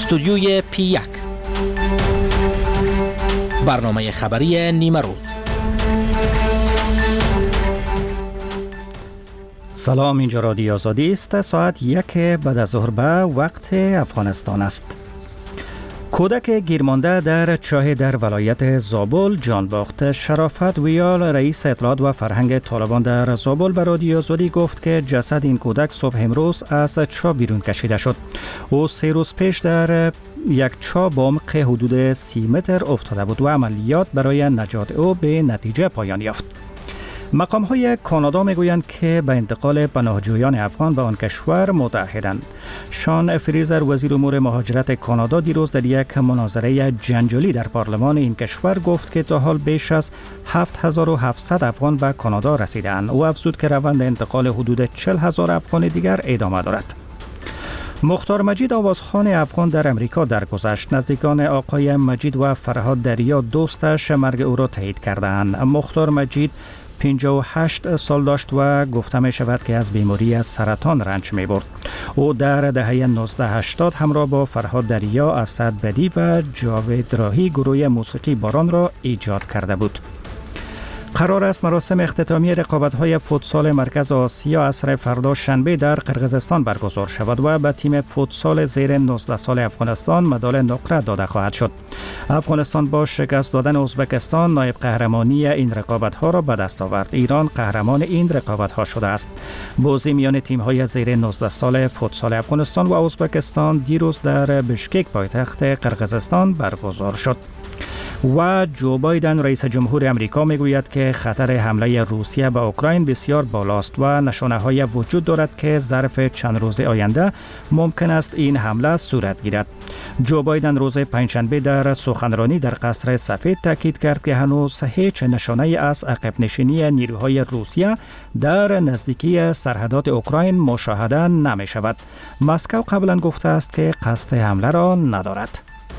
استودیوی P1 برنامه خبری نیمه روز. سلام، اینجا رادیو آزادی است. ساعت 1 بعد از ظهر به وقت افغانستان است. کودک گیرمانده در چاه در ولایت زابل جان باخت. شرافت ویال، رئیس اطلاعات و فرهنگ طالبان در زابل، به رادیو آزادی گفت که جسد این کودک صبح امروز از چاه بیرون کشیده شد. او 3 روز پیش در یک چاه با عمق حدود 30 متر افتاده بود و عملیات برای نجات او به نتیجه پایان یافت. مقام‌های کانادا میگویند که به انتقال پناهجویان افغان به آن کشور متعهدند. شان فریزر، وزیر امور مهاجرت کانادا، دیروز در یک مناظره جنجالی در پارلمان این کشور گفت که تا حال بیش از 7700 افغان به کانادا رسیدند. او افزود که روند انتقال حدود 40,000 افغان دیگر ادامه دارد. مختار مجید، آوازخوان افغان در امریکا، درگذشت. نزدیکان آقای مجید و فرهاد دریا دوستش مرگ او را تایید کردند. مختار مجید 58 سال داشت و گفته می شود که از بیماری سرطان رنج می برد. او در دهه 1980 همراه با فرهاد دریا، اسد بدی و جاوید راهی گروه موسیقی باران را ایجاد کرده بود. قرار است مراسم اختتامی رقابت‌های فوتسال مرکز آسیا عصر فردا شنبه در قرقیزستان برگزار شود و به تیم فوتسال زیر 19 سال افغانستان مدال نقره داده خواهد شد. افغانستان با شکست دادن ازبکستان نایب قهرمانی این رقابت‌ها را به دست آورد. ایران قهرمان این رقابت‌ها شده است. بازی میان تیم‌های زیر 19 سال فوتسال افغانستان و ازبکستان دیروز در بشکک پایتخت قرقیزستان برگزار شد. و جو بایدن، رئیس جمهور امریکا، میگوید که خطر حمله روسیه به اوکراین بسیار بالاست و نشانه‌های وجود دارد که ظرف چند روز آینده ممکن است این حمله صورت گیرد. جو بایدن روز پنجشنبه در سخنرانی در قصر سفید تاکید کرد که هنوز هیچ نشانه‌ای از عقب نشینی نیروهای روسیه در نزدیکی سرحدات اوکراین مشاهده نمی‌شود. مسکو قبلا گفته است که قصد حمله را ندارد.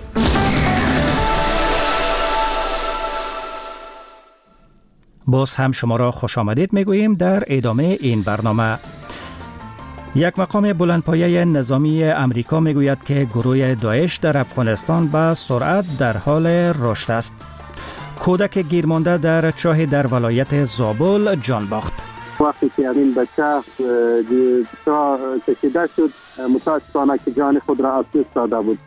باز هم شما را خوش آمدید میگوییم در ادامه این برنامه. یک مقام بلندپایه نظامی امریکا میگوید که گروه داعش در افغانستان به سرعت در حال رشد است. کودک گیرمانده در چاه در ولایت زابل جان باخت. وقتی که این بچه چاه کشیده شد، متاسفانه که جان خود را از دست داده بود.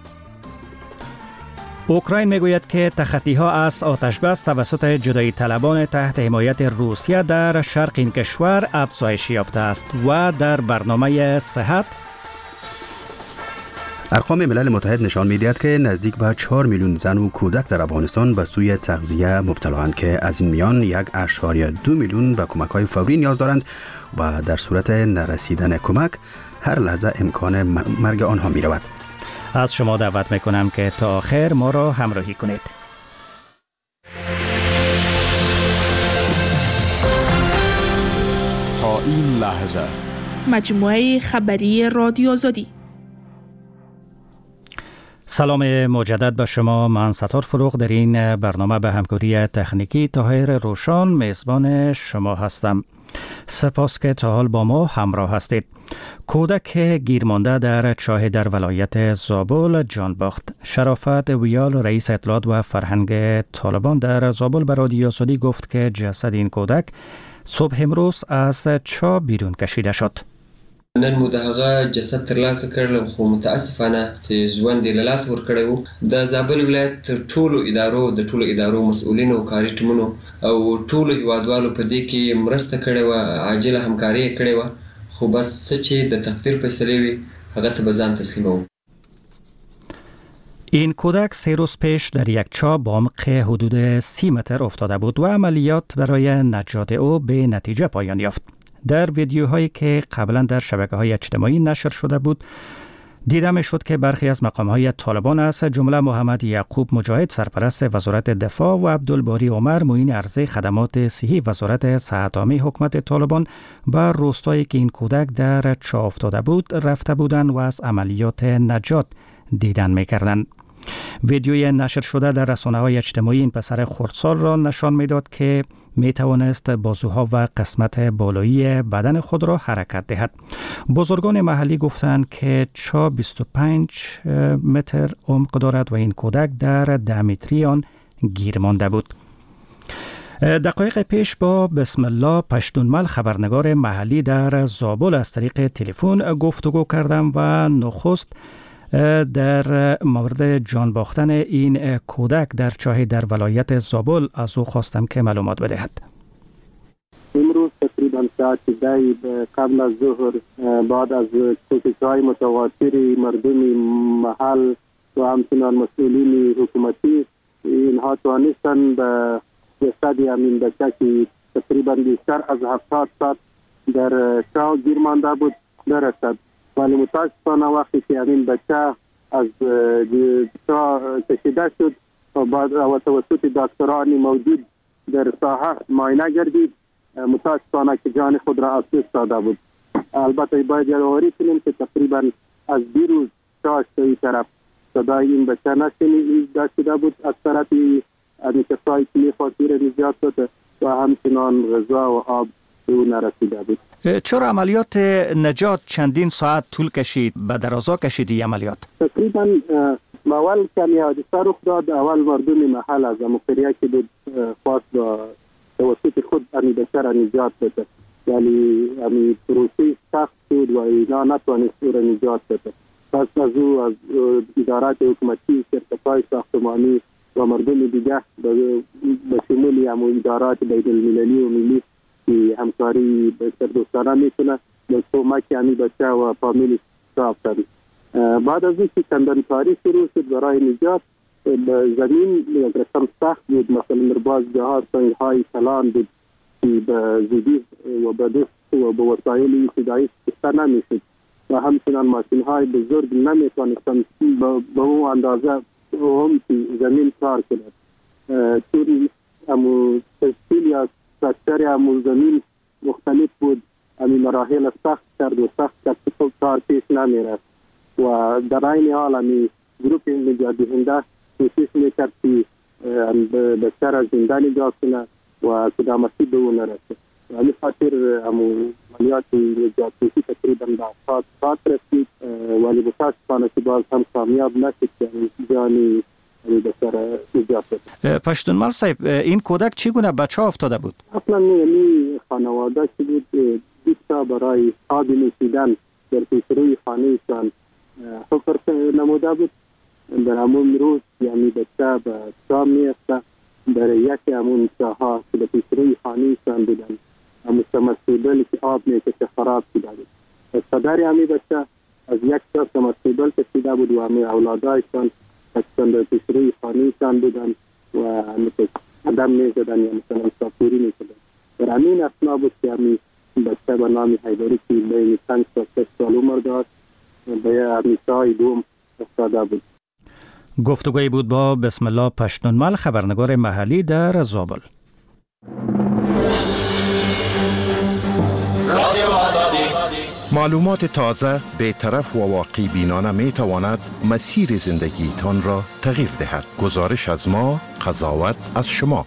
اوکراین میگوید که تخطی‌ها از آتش‌بس توسط جدایی طلبان تحت حمایت روسیه در شرق این کشور افزایش یافته است. و در برنامه صحت، ارقام ملل متحد نشان می‌دهد که نزدیک به 4 میلیون زن و کودک در افغانستان به سوی تغذیه مبتلااند که از این میان 1.2 میلیون به کمک‌های فوری نیاز دارند و در صورت نرسیدن کمک هر لحظه امکان مرگ آنها می‌رود. از شما دعوت میکنم که تا آخر ما را همراهی کنید. تا این لحظه مجموعه خبری رادیو آزادی. سلام مجدد به شما. من ستار فروغ در این برنامه به همکاری تکنیکی طاهر روشان میزبان شما هستم. سپاس که تا حال با ما همراه هستید. کودک گیرمانده در چاه در ولایت زابل جان باخت. شرافت ویال، رئیس اطلاعات و فرهنگ طالبان در زابل، به رادیو آزادی گفت که جسد این کودک صبح امروز از چاه بیرون کشیده شد. نن مو د هغه جسد ترلاسه کړل، خو متاسفانه چې ژوند یې له لاسه ورکړی و. د زابل ولایت تر ټولو ادارو مسؤلینو او کاري ټیمونو او ټولو هیوادوالو په دې کې مرسته کړې وه، عاجله همکاري یې کړې وه، خو بس څه چې د تقدیر فیصلې وي هغه ته به ځان تسلیموو. این کودک 3 روز پیش در یک چاه با عمق حدود 30 متر افتاده بود و عملیات برای نجات او به نتیجه پایان یافت. در ویدیوهایی که قبلا در شبکه‌های اجتماعی نشر شده بود دیده می شد که برخی از مقام‌های طالبان از جمله محمد یعقوب مجاهد، سرپرست وزارت دفاع، و عبدالباری عمر، معین عرضه خدمات صحی وزارت صحت عامه حکومت طالبان، به روستایی که این کودک در چاه افتاده بود رفته بودند و از عملیات نجات دیدن می‌کردند. ویدیوی نشر شده در رسانه‌های اجتماعی این پسر خردسال را نشان می‌داد که می توانست بازوها و قسمت بالایی بدن خود را حرکت دهد. بزرگان محلی گفتند که چاه 25 متر عمق دارد و این کودک در 10 متری آن گیر مانده بود. دقایق پیش با بسم الله پشتونمل خبرنگار محلی در زابل از طریق تلفن گفتگو کردم و نخست در مورد جان باختن این کودک در چاه در ولایت زابل از او خواستم که معلومات بدهد. امروز تقریبا ساعت 10 قبل از ظهر بعد از کوشش‌های متواتر مردم محل و همچنین مسئولین حکومتی اینها توانستند به جسد امین بچه که تقریبا بیشتر از 70 ساعت در چاه گیر مانده بود برسد، ولی متاسفانه وقتی که امین بچه از چاه کشیده شد و بعد توسط دکتران موجود در ساحه معاینه گردید، متاسفانه که جان خود را از دست داده بود. البته باید یادآوری کنیم که تقریبا از دیروز چاه این طرف صدای این بچه نشنیده شده بود از طرف کسایی که می‌خواستند نجات شد و همچنان غذا و آب او نرسیده بود. چرا عملیات نجات چندین ساعت طول کشید؟ به درازا کشید این عملیات؟ تقریبا اول کمی حادثه رخ داد. اول مردم محل از مقریه که بود خواست با توسط خود امی بچه را نجات بده، ولی امی پروسه سخت شد و اینا نتوانست او را نجات بده. پس از او از ادارات حکومتی، شرکت‌های ساختمانی و مردم دیگه به شمول ادارات بین المللی و ملی که همکاری بسیار دوستانه میکنه به کمک امی بچه و فامیل ساختن. بعد از اینکه چندان کاری شروع شد برای نجات، زمین یک رقم سخت بود، مثلا باز جهات سنگ‌های کلان بود که به زودی و به دست و به وسایل ابتدایی استفاده نمیشد و همچنان ماشین‌های بزرگ نمیتوانستند به اون اندازه هم که زمین کار کند. چون تشکیل یا ساختار همون زمین مختلف بود، همین مراحل سخت کرد و سخت کرد که کار پیش نمیرفت و در این حال همین گروپ نجات دهنده کوشش میکرد که بچه را زنده نجات کنه و کدامتی به اون نرسه. و همین خاطر همون عملیات نجات کشی تقریبا به ساعت رسید، ولی متاسفانه که باز هم کامیاب نشد که جانی بچه را نجات بده. پشتونمل صاحب، این کودک چگونه به چاه افتاده بود؟ اصلا یعنی خانواده که بود بیشتر برای آب نوشیدن در پیشروی خانهشان حفر نموده بود. در همون روز یعنی بچه به چاه میفته، در یکی همون چاها که به پیشروی خانهشان بودن همون سمرسیبل که آب میکشه خراب شده بود. پدر همی بچه از یک چاه سمرسیبل کشیده بود و همین اولادایشان در پیشروی خانهشان بودن و قدم میزدن یا مثلا سافوری میکردن. در همین اثنا بود که همین بچه به نام حیدری که بین 5 تا 6 سال عمر داشت به همین چاه دوم افتاده بود. گفتگویی بود با بسم الله پشتونمل خبرنگار محلی در زابل. معلومات تازه، بی‌طرف و واقع بینانه می تواند مسیر زندگی تان را تغییر دهد. گزارش از ما، قضاوت از شما.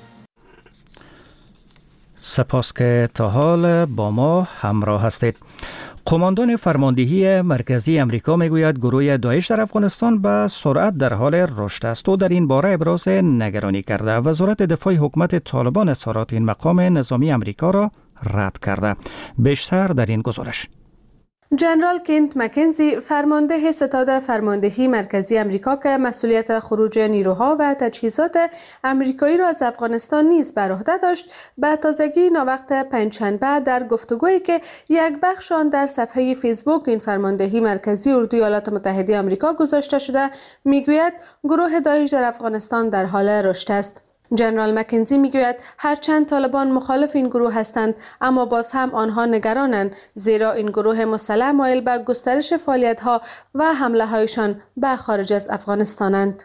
سپاس که تا حال با ما همراه هستید. قماندان فرماندهی مرکزی امریکا میگوید گروه داعش در افغانستان به سرعت در حال رشد است و در این باره ابراز نگرانی کرده. وزارت دفاع حکومت طالبان اظهارات این مقام نظامی امریکا را رد کرده. بیشتر در این گزارش. جنرال کنت مکنزی فرمانده ستاد فرماندهی مرکزی امریکا که مسئولیت خروج نیروها و تجهیزات امریکایی را از افغانستان نیز بر عهده داشت، به تازگی ناوقت پنجشنبه در گفتگویی که یک بخش آن در صفحه فیسبوک این فرماندهی مرکزی اردوی ایالات متحده آمریکا گذاشته شده، میگوید گروه داعش در افغانستان در حال رشد است. جنرال مکنزی میگوید هرچند طالبان مخالف این گروه هستند، اما باز هم آنها نگرانند، زیرا این گروه مسلح مایل به گسترش فعالیت‌ها و حمله هایشان به خارج از افغانستانند.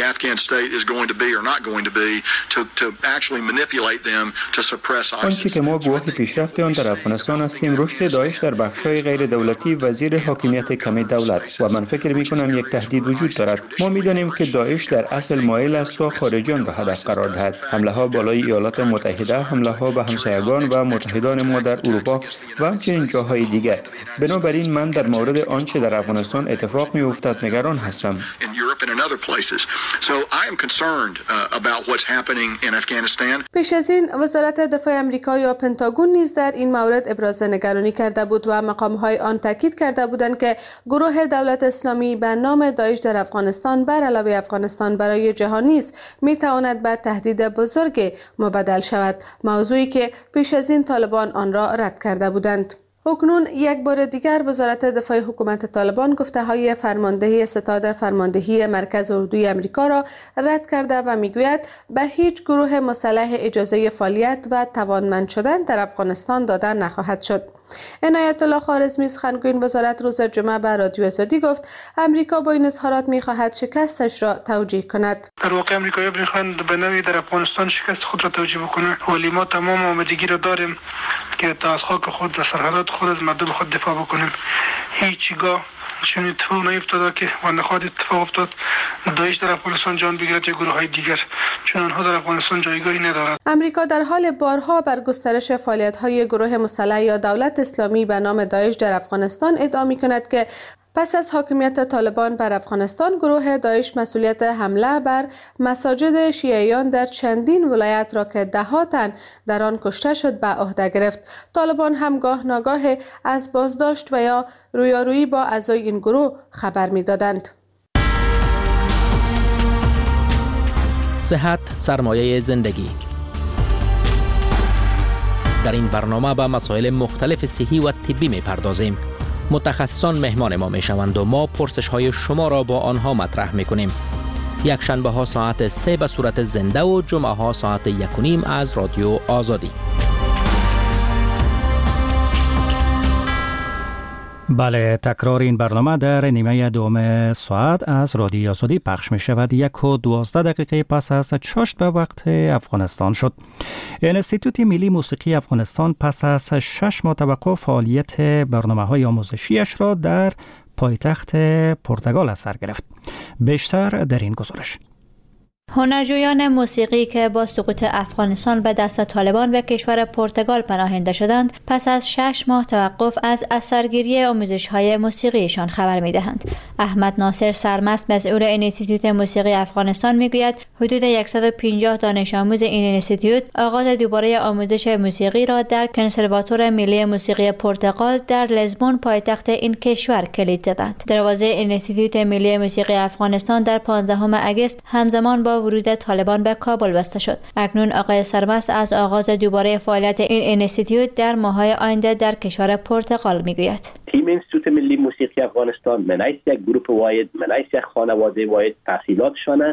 آنچه که ما گواه پیشرفت آن در افغانستان هستیم رشد داعش در بخش‌های غیر دولتی و زیر حاکمیت کمی دولت و من فکر می‌کنم یک تهدید وجود دارد. ما می‌دانیم که داعش در اصل مایل است تا خارجیان به هدف قرار قرار دهد. حمله ها بالای ایالات متحده، حمله ها به همسایگان و متحدان ما در اروپا و همچنین جاهای دیگر. بنابراین من در مورد آنچه در افغانستان اتفاق می‌افتد نگران هستم. پیش از این وزارت دفاع آمریکا یا پنتاگون نیز در این مورد ابراز نگرانی کرده بود و مقام‌های آن تاکید کرده بودند که گروه دولت اسلامی به نام داعش در افغانستان بر علاوه افغانستان برای جهان نیز می‌تواند به تهدید بزرگ مبدل شود، موضوعی که پیش از این طالبان آن را رد کرده بودند. اکنون یک بار دیگر وزارت دفاع حکومت طالبان گفته‌های فرماندهی ستاد فرماندهی مرکز اردوی آمریکا را رد کرده و میگوید به هیچ گروه مسلح اجازه فعالیت و توانمند شدن در افغانستان داده نخواهد شد. عنایت الله خوارزمی سخنگوی وزارت روز جمعه به رادیو آزادی گفت امریکا با این اظهارات می‌خواهد شکستش را توجیه کند. در واقع امریکایی‌ها می‌خواهند به نوعی در افغانستان شکست خود را توجیه بکنند. ولی ما تمام آمادگی را داریم که تا از خاک خود و سرحدات خود از مردم خود دفاع بکنیم. هیچگاه چون اتفاق نیفتاده که و نخواهد اتفاق افتاد داعش در افغانستان جان بگیرد یا گروه‌های دیگر، چون آنها در افغانستان جایگاهی ندارند. امریکا در حال بارها بر گسترش فعالیت‌های گروه مسلح یا دولت اسلامی به نام داعش در افغانستان ادعا می‌کند که پس از حاکمیت طالبان بر افغانستان گروه داعش مسئولیت حمله بر مساجد شیعیان در چندین ولایت را که ده‌ها تن در آن کشته شد به عهده گرفت. طالبان هم گاه ناگاه از بازداشت و یا رویارویی با اعضای این گروه خبر می‌دادند. صحت سرمایه زندگی. در این برنامه به مسائل مختلف صحی و طبی می‌پردازیم. متخصصان مهمان ما میشوند و ما پرسش های شما را با آنها مطرح میکنیم. یک شنبه ها ساعت 3 به صورت زنده و جمعه ها ساعت 1:30 از رادیو آزادی. بله، تکرار این برنامه در نیمه دوم ساعت از رادیو آزادی پخش می شود. 1:12 پس از چاشت به وقت افغانستان شد. انستیتوت ملی موسیقی افغانستان پس از 6 ماه توقف فعالیت برنامه‌های آموزشیش را در پایتخت پرتغال از سر گرفت. بیشتر در این گزارش. هنرجویان موسیقی که با سقوط افغانستان به دست طالبان به کشور پرتغال پناهنده شدند، پس از 6 ماه توقف از سرگیری آموزش‌های موسیقیشان خبر می‌دهند. احمد ناصر سرمست، مسئول انستیتوت موسیقی افغانستان می‌گوید حدود 150 دانش آموز این انستیتوت آغاز دوباره آموزش موسیقی را در کنسرواتوار ملی موسیقی پرتغال در لزبون پایتخت این کشور کلید زدند. دروازه انستیتوت ملی موسیقی افغانستان در 15 اگست همزمان با ورود طالبان به کابل بسته شد. اکنون آقای سرمست از آغاز دوباره فعالیت این انستیتوت در ماه‌های آینده در کشور پرتغال میگوید. تیم انستیتوت ملی موسیقی افغانستان منایس یک گروپ واحد، منایس یک خانواده واحد، تحصیلاتشان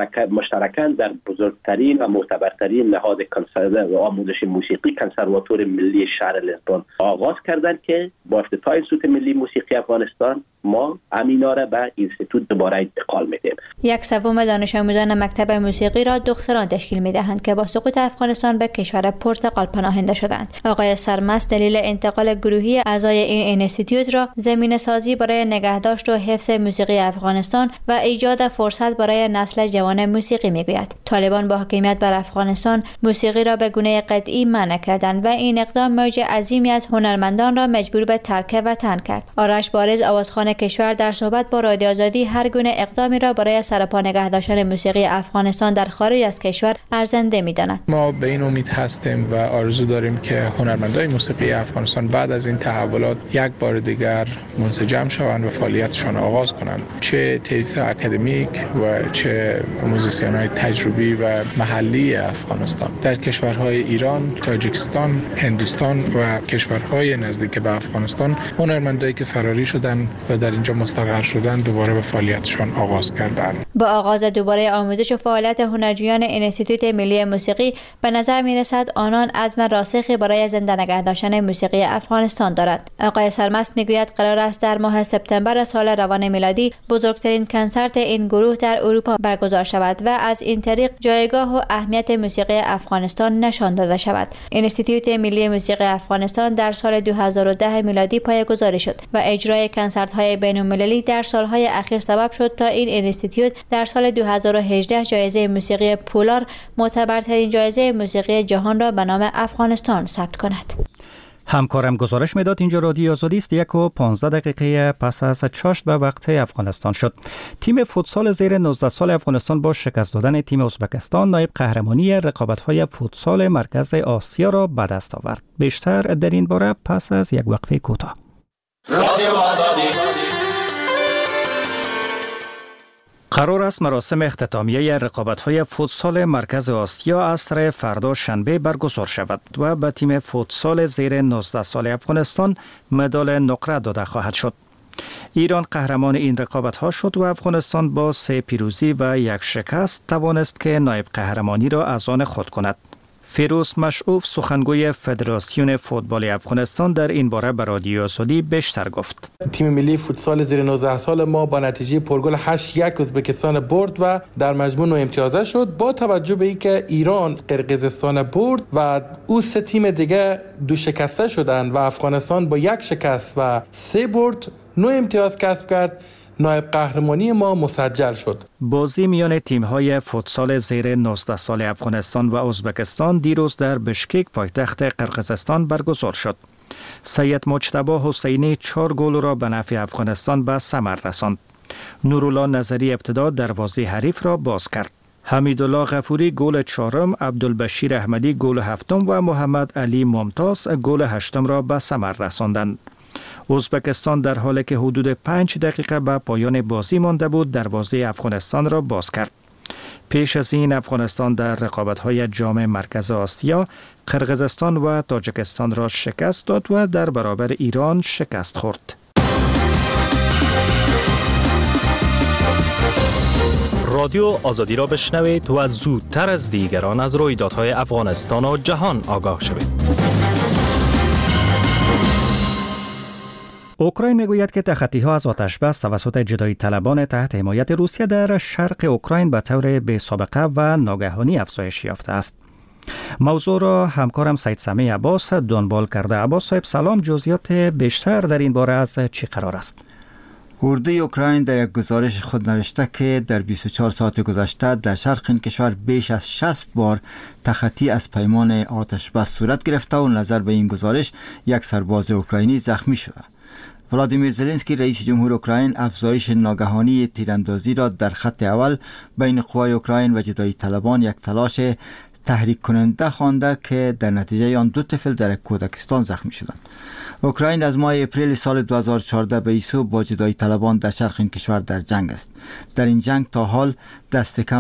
مشترکاً در بزرگترین و معتبرترین نهاد و آموزش موسیقی کنسرواتوار ملی شهر لزبون آغاز کردند که با افتتاح انستیتوت ملی موسیقی افغانستان ما امینا را به انستیتوت دوباره انتقال میدیم. 1/3 دانش آموزان مکتب موسیقی را دختران تشکیل میدهند که با سقوط افغانستان به کشور پرتغال پناهنده شدند. آقای سرمست دلیل انتقال گروهی اعضای این انستیتوت را زمینه سازی برای نگهداشت و حفظ موسیقی افغانستان و ایجاد فرصت برای نسل جوان موسیقی میگوید. طالبان با حاکمیت بر افغانستان موسیقی را به گونه قطعی منع کردند و این اقدام موج عظیمی از هنرمندان را مجبور به ترک وطن کرد. آرش بارز، آوازخوان کشور، در صحبت با رادیو آزادی هر گونه اقدامی را برای سرپا نگه داشتن موسیقی افغانستان در خارج از کشور ارزنده می‌داند. ما به این امید هستیم و آرزو داریم که هنرمندان موسیقی افغانستان بعد از این تحولات یک بار دیگر منسجم شوند و فعالیتشان آغاز کنند، چه طیف اکادمیک و چه موزیسین‌های تجربی و محلی افغانستان. در کشورهای ایران، تاجیکستان، هندوستان و کشورهای نزدیک به افغانستان هنرمندانی که فراری شدند و در اینجا مستقر شدند دوباره به فعالیتشان آغاز کردند. با آغاز دوباره آموزش و فعالیت هنرجویان انستیتوت ملی موسیقی به نظر می‌رسد آنان عزم راسخی برای زنده نگه داشتن موسیقی افغانستان دارد. آقای سرمست میگوید قرار است در ماه سپتامبر سال روان میلادی بزرگترین کنسرت این گروه در اروپا برگزار شود و از این طریق جایگاه و اهمیت موسیقی افغانستان نشان داده شود. انستیتوت ملی موسیقی افغانستان در سال 2010 میلادی میلادی پایه‌گذاری شد و اجرای کنسرت‌های بین‌المللی در سالهای اخیر سبب شد تا این اینستیتوت در سال 2018 جایزه موسیقی پولار، معتبرترین جایزه موسیقی جهان را به نام افغانستان ثبت کند. همکارم گزارش میداد. اینجا رادیو آزادی است. 1:15 پس از چاشت به وقت افغانستان شد. تیم فوتسال زیر 19 سال افغانستان با شکست دادن تیم ازبکستان نایب قهرمانی رقابت‌های فوتسال مرکز آسیا را به دست آورد. بیشتر در این باره پس از یک وقفه کوتاه. رادیو آزادی. قرار است مراسم اختتامیه رقابت‌های فوتسال مرکز آسیا عصر فردا شنبه برگزار شود و به تیم فوتسال زیر 19 سال افغانستان مدال نقره داده خواهد شد. ایران قهرمان این رقابت‌ها شد و افغانستان با 3 پیروزی و 1 شکست توانست که نایب قهرمانی را از آن خود کند. فیروز مشعوف سخنگوی فدراسیون فوتبال افغانستان در این باره به رادیو آزادی بیشتر گفت. تیم ملی فوتسال زیر 19 سال ما با نتیجه پرگل 8-1 ازبکستان برد و در مجموع 9 امتیازه شد. با توجه به اینکه ایران قرقیزستان برد و او 3 تیم دیگه 2 شکسته شدند و افغانستان با 1 شکست و 3 برد 9 امتیاز کسب کرد، نایب قهرمانی ما مسجل شد. بازی میان تیم‌های فوتسال زیر 19 سال افغانستان و ازبکستان دیروز در بشکک پایتخت قرقیزستان برگزار شد. سید مجتبی حسینی 4 گل را به نفع افغانستان به ثمر رساند. نورالله نظری ابتدا دروازه حریف را باز کرد. حمیدالله غفوری گل 4م، عبدالبشیر احمدی گل 7م و محمد علی ممتاز گل 8م را به ثمر رساندند. ازبکستان در حالی که حدود 5 دقیقه به پایان بازی مانده بود دروازه افغانستان را باز کرد. پیش از این افغانستان در رقابت‌های جام مرکز آسیا قرقیزستان و تاجیکستان را شکست داد و در برابر ایران شکست خورد. رادیو آزادی را بشنوید و زودتر از دیگران از رویدادهای افغانستان و جهان آگاه شوید. اوکراین میگوید که تخطی‌ها از آتش‌بس توسط جدایی طلبان تحت حمایت روسیه در شرق اوکراین به طور بی‌سابقه و ناگهانی افزایش یافته است. موضوع را همکارم سید سمیع عباس دنبال کرده. عباس صاحب سلام، جزئیات بیشتر در این باره از چی قرار است؟ اردوی اوکراین در یک گزارش خود نوشته که در 24 ساعت گذشته در شرق این کشور بیش از 60 بار تخطی از پیمان آتش‌بس صورت گرفته و نظر به این گزارش 1 سرباز اوکراینی زخمی شده. ولادیمیر زلنسکی رئیس جمهور اوکراین افزایش ناگهانی تیراندازی را در خط اول بین قوای اوکراین و جدایی طلبان یک تلاش تحریک کننده خوانده که در نتیجه آن 2 طفل در کودکستان زخمی شدند. اوکراین از ماه اپریل سال 2014 به ایسو با جدایی طلبان در شرق این کشور در جنگ است. در این جنگ تا حال دست کم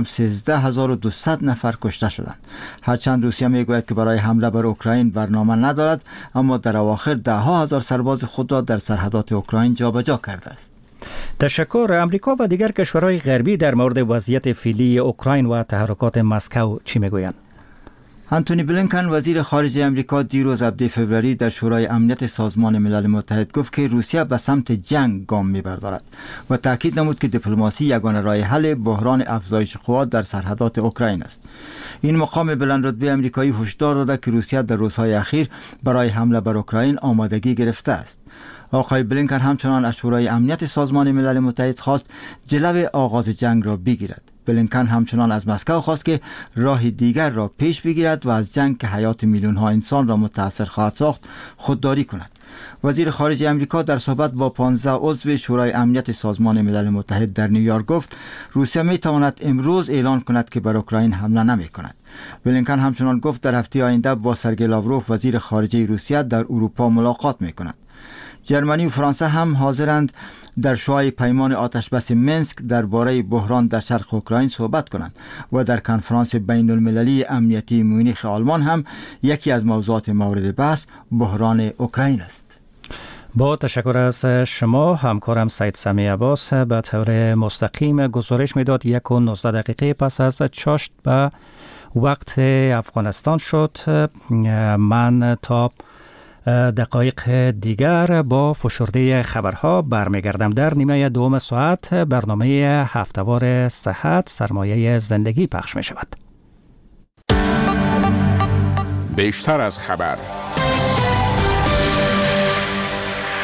13200 نفر کشته شدند. هرچند روسیه میگوید که برای حمله بر اوکراین برنامه ندارد، اما در اواخر 10,000 سرباز خود را در سرحدات اوکراین جابجا کرده است. تشکر. امریکا و دیگر کشورهای غربی در مورد وضعیت فعلی اوکراین و تحرکات مسکو چی میگویند؟ آنتونی بلینکن وزیر خارجه امریکا دیروز 17 فوریه در شورای امنیت سازمان ملل متحد گفت که روسیه به سمت جنگ گام می‌بردارد و تاکید نمود که دیپلماسی یگانه راه حل بحران افزایش قوا در سرحدات اوکراین است. این مقام بلندرتبه امریکایی هشدار داده که روسیه در روزهای اخیر برای حمله بر اوکراین آمادگی گرفته است. آقای بلینکن همچنان از شورای امنیت سازمان ملل متحد خواست جلو آغاز جنگ را بگیرد. بلینکن همچنان از مسکو خواست که راه دیگر را پیش بگیرد و از جنگ که حیات میلیون‌ها انسان را متاثر خواهد ساخت خودداری کند. وزیر خارجه امریکا در صحبت با 15 عضو شورای امنیت سازمان ملل متحد در نیویورک گفت روسیه می تواند امروز اعلان کند که بر اوکراین حمله نمی کند. بلینکن همچنان گفت در هفته آینده با سرگئی لاوروف وزیر خارجه روسیه در اروپا ملاقات می کند. جرمنی و فرانسه هم حاضرند در شورای پیمان آتشبس منسک درباره بحران در شرق اوکراین صحبت کنند و در کنفرانس بین المللی امنیتی مونیخ آلمان هم یکی از موضوعات مورد بحث بحران اوکراین است. با تشکر از شما همکارم سید سمیع عباس به طور مستقیم گزارش میداد. 1:19 پس از چاشت به وقت افغانستان شد. من تا دقایق دیگر با فشرده خبرها برمیگردم. در نیمه دوم ساعت برنامه هفته‌وار صحت سرمایه زندگی پخش می شود. بیشتر از خبر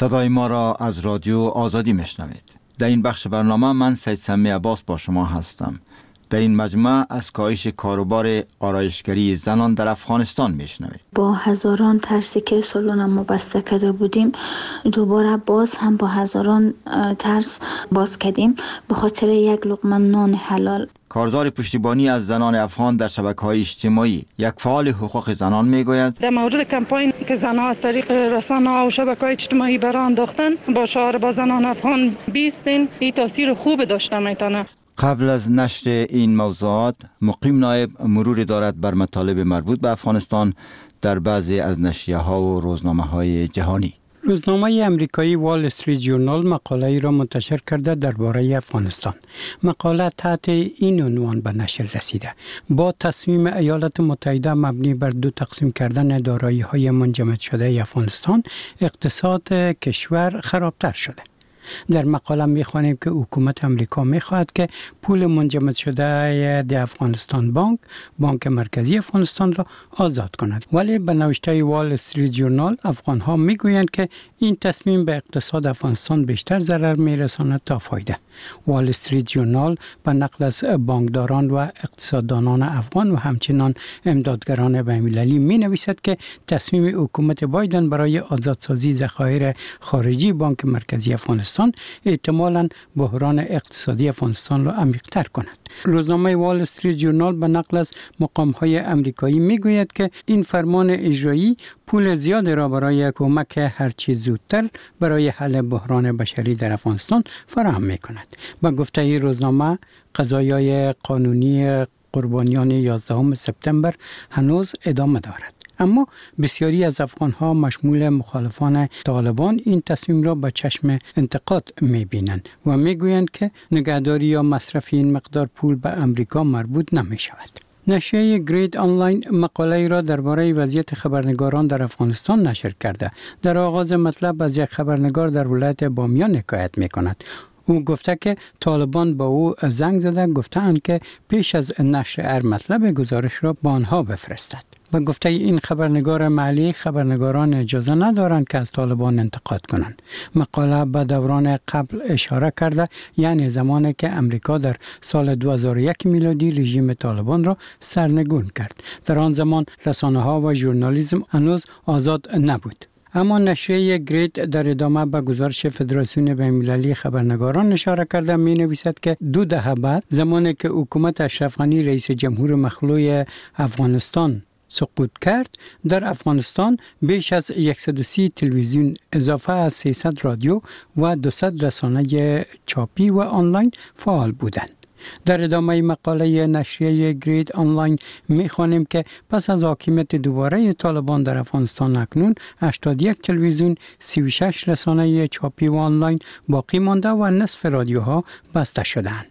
صدای ما را از رادیو آزادی میشنوید. در این بخش برنامه من سید سمی عباس با شما هستم. در این مجموعه از کاهش کاروبار آرایشگری زنان در افغانستان میشنوید. با هزاران ترسی که سالن ما بسته کرده بودیم، دوباره باز هم با هزاران ترس باز کردیم به خاطر یک لقمه نان حلال. کارزار پشتیبانی از زنان افغان در شبکه‌های اجتماعی، یک فعال حقوق زنان میگوید در مورد کمپاین که زنها از طریق رسانه‌ها و شبکه‌های اجتماعی برآ انداختن با شعار با زنان افغان بیستین، این تاثیر خوب داشته میتونه. قبل از نشر این موضوعات، مقیم نایب مروری دارد بر مطالب مربوط به افغانستان در بعضی از نشریه‌ها و روزنامه‌های جهانی. روزنامه امریکایی وال استریت ژورنال مقاله‌ای را منتشر کرده درباره افغانستان. مقاله تحت این عنوان به نشر رسیده: با تصمیم ایالات متحده مبنی بر 2 تقسیم کردن دارایی‌های منجمد شده افغانستان، اقتصاد کشور خرابتر شده. در مقاله می‌خوانیم که حکومت امریکا می‌خواهد که پول منجمد شده د افغانستان بانک مرکزی افغانستان را آزاد کند، ولی به نوشته وال استریت ژورنال افغان‌ها می‌گویند که این تصمیم به اقتصاد افغانستان بیشتر ضرر می‌رساند تا فایده. وال استریت ژورنال به نقل از بانکداران و اقتصاددانان افغان و همچنین امدادگران بین‌المللی می‌نویسد که تصمیم حکومت بایدن برای آزادسازی ذخایر خارجی بانک مرکزی افغانستان احتمالاً بحران اقتصادی افغانستان را عمیق‌تر کند. روزنامه وال استریت ژورنال به نقل از مقام‌های امریکایی میگوید که این فرمان اجرایی پول زیاد را برای کمک هرچی زودتر برای حل بحران بشری در افغانستان فراهم می‌کند. به گفته روزنامه، قضایای قانونی قربانیان 11 سپتامبر هنوز ادامه دارد. اما بسیاری از افغان‌ها مشمول مخالفان طالبان این تصمیم را به چشم انتقاد می‌بینند و می‌گویند که نگهداری یا مصرف این مقدار پول به امریکا مربوط نمی‌شود. نشریه گرید آنلاین مقاله را درباره وضعیت خبرنگاران در افغانستان نشر کرده. در آغاز مطلب از یک خبرنگار در ولایت بامیان حکایت می‌کند. او گفته که طالبان با او زنگ زده گفتند که پیش از نشر هر مطلب گزارش را به آنها بفرستد. به گفته این خبرنگار محلی، خبرنگاران اجازه ندارند که از طالبان انتقاد کنند. مقاله به دوران قبل اشاره کرده، یعنی زمانی که امریکا در سال 2001 میلادی رژیم طالبان را سرنگون کرد. در آن زمان رسانه‌ها و ژورنالیسم هنوز آزاد نبود. اما نشریه گرید در ادامه به گزارش فدراسیون بین‌المللی خبرنگاران اشاره کرده می‌نویسد که 2 دهه بعد، زمانی که حکومت اشرف غنی رئیس جمهور مخلوع افغانستان سقوط کرد، در افغانستان بیش از 130 تلویزیون اضافه از 300 رادیو و 200 رسانه چاپی و آنلاین فعال بودند. در ادامه مقاله نشریه گرید آنلاین می‌خوانیم که پس از حاکمیت دوباره طالبان در افغانستان اکنون 81 تلویزیون، 36 رسانه چاپی و آنلاین باقی مانده و نصف رادیوها بسته شدند.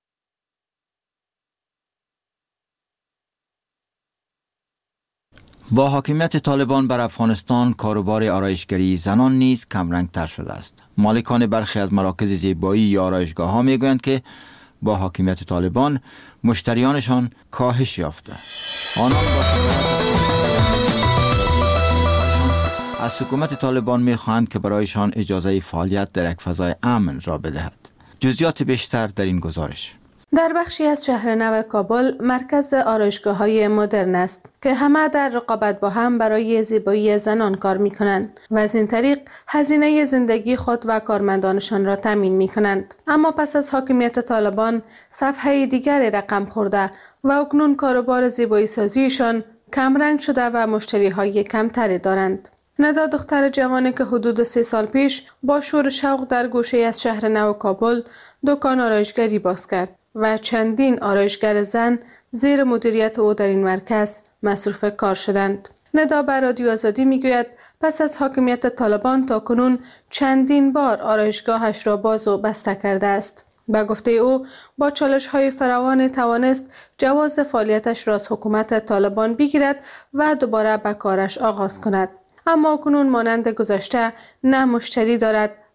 با حاکمیت طالبان بر افغانستان، کاروبار آرایشگری زنان نیز کمرنگ‌تر شده است. مالکان برخی از مراکز زیبایی یا آرایشگاه‌ها می‌گویند که با حاکمیت طالبان مشتریانشان کاهش یافته. آنان از حکومت طالبان می‌خواهند که برایشان اجازه فعالیت در یک فضای امن را بدهد. جزئیات بیشتر در این گزارش. در بخشی از شهر نو کابل مرکز آرایشگاه‌های مدرن است که همه در رقابت با هم برای زیبایی زنان کار می‌کنند و از این طریق هزینه زندگی خود و کارمندانشان را تامین می‌کنند. اما پس از حاکمیت طالبان صفحه دیگری رقم خورده و اکنون کاروبار زیبایی سازیشان کمرنگ شده و مشتری‌های کمتری دارند. ندا دختر جوانی که حدود 3 سال پیش با شور شوق در گوشه از شهر نو کابل دکان آرایشگری باز کرد و چندین آرایشگر زن زیر مدیریت او در این مرکز مصروف کار شدند. ندا به رادیو آزادی میگوید پس از حاکمیت طالبان تا کنون چندین بار آرایشگاهش را باز و بسته کرده است. به گفته او با چالش‌های فراوان توانست جواز فعالیتش را از حکومت طالبان بگیرد و دوباره به کارش آغاز کند. اما کنون مانند گذشته نه مشتری دارد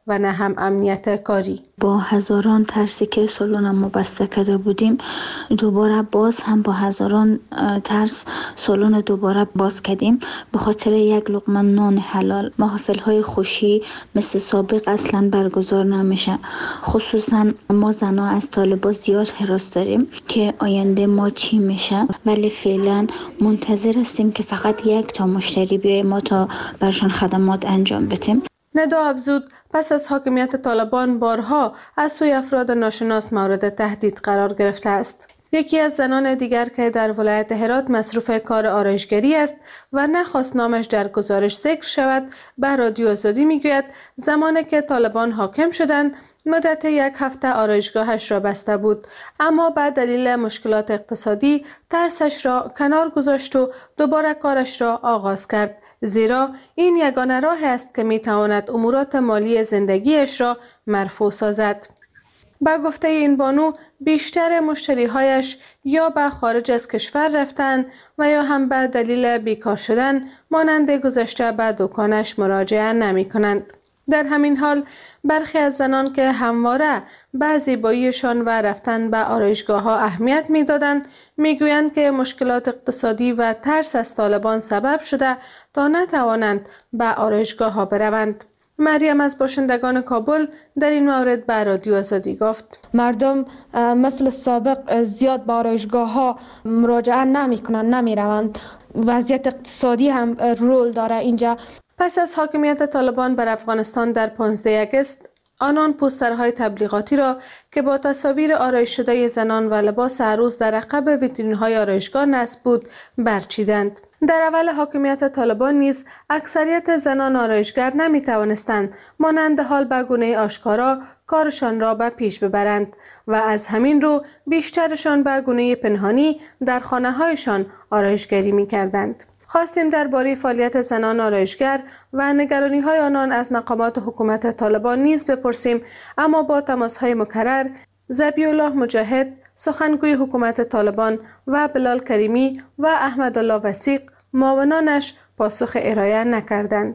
و نه هم امنیت کاری. با هزاران ترسی که سالن ما بسته کرده بودیم دوباره باز هم با هزاران ترس سالن دوباره باز کردیم به خاطر یک لقمه نان حلال. محافل‌های خوشی مثل سابق اصلا برگزار نمیشه. خصوصا ما زنها از طالبان زیاد هراس داریم که آینده ما چی میشه، ولی فعلا منتظر هستیم که فقط یک تا مشتری بیای ما تا برشان خدمات انجام بدیم. ندا افزود پس از حاکمیت طالبان بارها از سوی افراد ناشناس مورد تهدید قرار گرفته است. یکی از زنان دیگر که در ولایت هرات مصروف کار آرایشگری است و نخواست نامش در گزارش ذکر شود به رادیو آزادی میگوید زمانی که طالبان حاکم شدند مدت 1 هفته آرایشگاهش را بسته بود، اما به دلیل مشکلات اقتصادی ترسش را کنار گذاشت و دوباره کارش را آغاز کرد، زیرا این یگانه راه است که میتواند امورات مالی زندگیش را مرفوع سازد. با گفته این بانو بیشتر مشتریهایش یا به خارج از کشور رفتند و یا هم به دلیل بیکار شدن مانند گذشته به دکانش مراجعه نمی کنند. در همین حال برخی از زنان که همواره به زیباییشان و رفتن به آرایشگاه ها اهمیت می دادند می گویند که مشکلات اقتصادی و ترس از طالبان سبب شده تا نتوانند به آرایشگاه ها بروند. مریم از باشندگان کابل در این مورد به رادیو آزادی گفت مردم مثل سابق زیاد به آرایشگاه ها مراجعه نمی کنند، نمی روند. وضعیت اقتصادی هم رول داره اینجا. پس از حاکمیت طالبان بر افغانستان در 15 آگوست آنان پوسترهای تبلیغاتی را که با تصاویر آرایش شده زنان و لباس عروس در عقب ویترین‌های آرایشگاه نصب بود برچیدند. در اول حاکمیت طالبان نیز اکثریت زنان آرایشگر نمی توانستند مانند حال به گونه آشکارا کارشان را به پیش ببرند و از همین رو بیشترشان به گونه پنهانی در خانه‌هایشان آرایشگری می کردند. خواستیم درباره فعالیت زنان آرایشگر و نگرانی‌های آنان از مقامات حکومت طالبان نیز بپرسیم، اما با تماس‌های مکرر ذبیح‌الله مجاهد سخنگوی حکومت طالبان و بلال کریمی و احمدالله وثیق معاونانش پاسخ ارائه نکردند.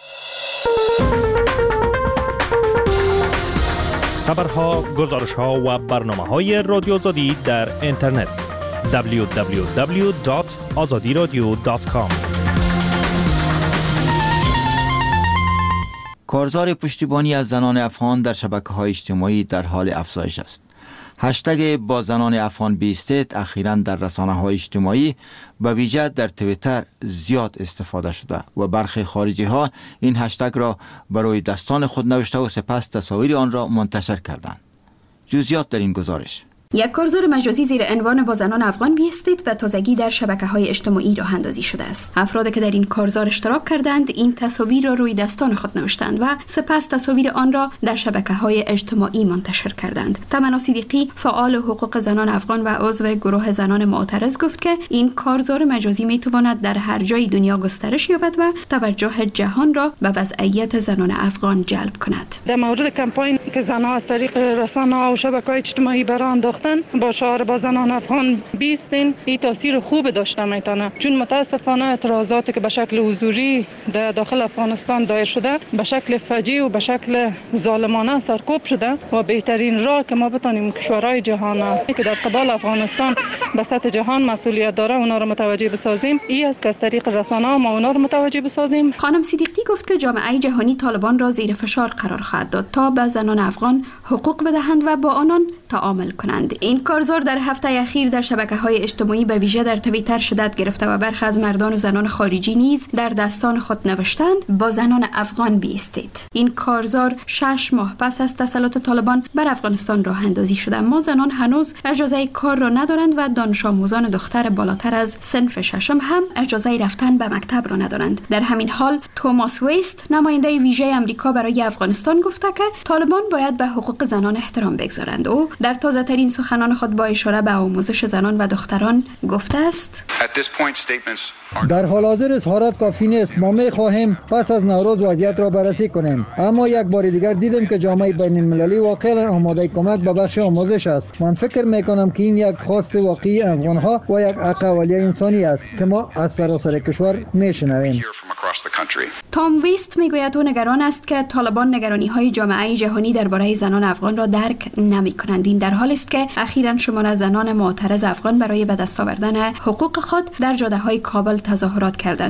خبرها، گزارش‌ها و برنامه‌های رادیو آزادی در اینترنت www.azadiradio.com. کارزار پشتیبانی از زنان افغان در شبکه‌های اجتماعی در حال افزایش است. هشتگ با زنان افغان بیستید اخیراً در رسانه‌های اجتماعی و ویژه در توییتر زیاد استفاده شده و برخی خارجی‌ها این هشتگ را برای دستان خود نوشته و سپس تصاویر آن را منتشر کردند. جزئیات در این گزارش. یک کارزار مجازی زیر عنوان با زنان افغان بیستید به تازگی در شبکه‌های اجتماعی راه اندازی شده است. افرادی که در این کارزار اشتراک کردند این تصاویر را روی دستان خود نوشتند و سپس تصاویر آن را در شبکه‌های اجتماعی منتشر کردند. تمنا صدیقی فعال حقوق زنان افغان و عضو گروه زنان معترض گفت که این کارزار مجازی میتواند در هر جای دنیا گسترش یابد و توجه جهان را به وضعیت زنان افغان جلب کند. در مورد کمپاین که زنها از طریق رسانه‌ها و شبکه‌های اجتماعی برانداختن با شعار با زنان افغان بیستین این تاثیر خوب داشته میتونه، چون متاسفانه اعتراضاتی که به شکل حضوری در داخل افغانستان دایر شده به شکل فجیع و به شکل ظالمانه سرکوب شده و بهترین راه که ما بتونیم کشورهای جهان که در قبال افغانستان به سطح جهان مسئولیت داره اونا رو متوجه بسازیم، این است که از طریق رسانه‌ها ما اونا رو متوجه بسازیم. خانم صدیقی گفت که جامعه جهانی طالبان را زیر فشار قرار خواهد داد تا به زنان افغان حقوق بدهند و با آنان تعامل کنند. این کارزار در هفته اخیر در شبکه‌های اجتماعی به ویژه در توییتر شدت گرفته و برخی از مردان و زنان خارجی نیز در دستان خود نوشتند با زنان افغان بیستید. این کارزار 6 ماه پس از تسلط طالبان بر افغانستان راه اندازی شده. ما زنان هنوز اجازه کار را ندارند و دانش آموزان دختر بالاتر از صنف 6 هم اجازه رفتن به مکتب را ندارند. در همین حال توماس ویست نماینده ویژه آمریکا برای افغانستان گفته که طالبان باید به حقوق زنان احترام بگذارند. او در تازه‌ترین سخنان خود با اشاره به آموزش زنان و دختران گفته است: در حال حاضر اظهارات کافی نیست. ما می‌خواهیم پس از نوروز وضعیت را بررسی کنیم، اما یک بار دیگر دیدیم که جامعه بین‌المللی واقعا آماده کمک به بخش آموزش است. من فکر می‌کنم که این یک خواست واقعی افغان‌ها و یک حق اولیه انسانی است که ما از سراسر کشور می‌شنویم. تام ویست میگوید او نگران است که طالبان نگرانی‌های جامعه جهانی درباره زنان افغان را درک نمی‌کنند. این در حالی است که اخیراً شمار از زنان معترض افغان برای به دست آوردن حقوق خود در جاده‌های کابل تظاهرات کردند.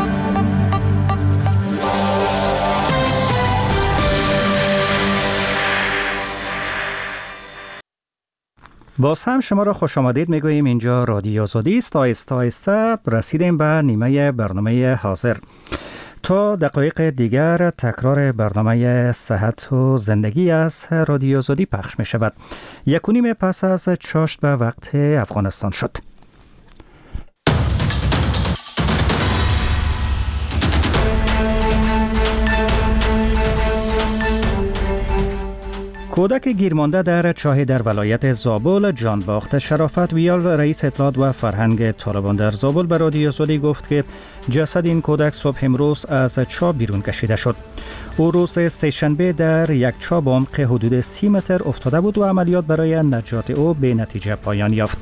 باز هم شما را خوش آمدید میگوییم. اینجا رادیو آزادی است. آهسته آهسته رسیدیم به نیمه برنامه حاضر. تا دقایق دیگر تکرار برنامه صحت و زندگی از رادیو آزادی پخش می شود. 1:30 پس از چاشت به وقت افغانستان شد. کودک گیرمانده در چاه در ولایت زابل جانباخت شرافت ویال رئیس اطلاعات و فرهنگ طالبان در زابل به رادیو آزادی گفت که جسد این کودک صبح امروز از چاه بیرون کشیده شد. او روز سه‌شنبه در یک چاه با عمق حدود 30 متر افتاده بود و عملیات برای نجات او به نتیجه پایان یافت.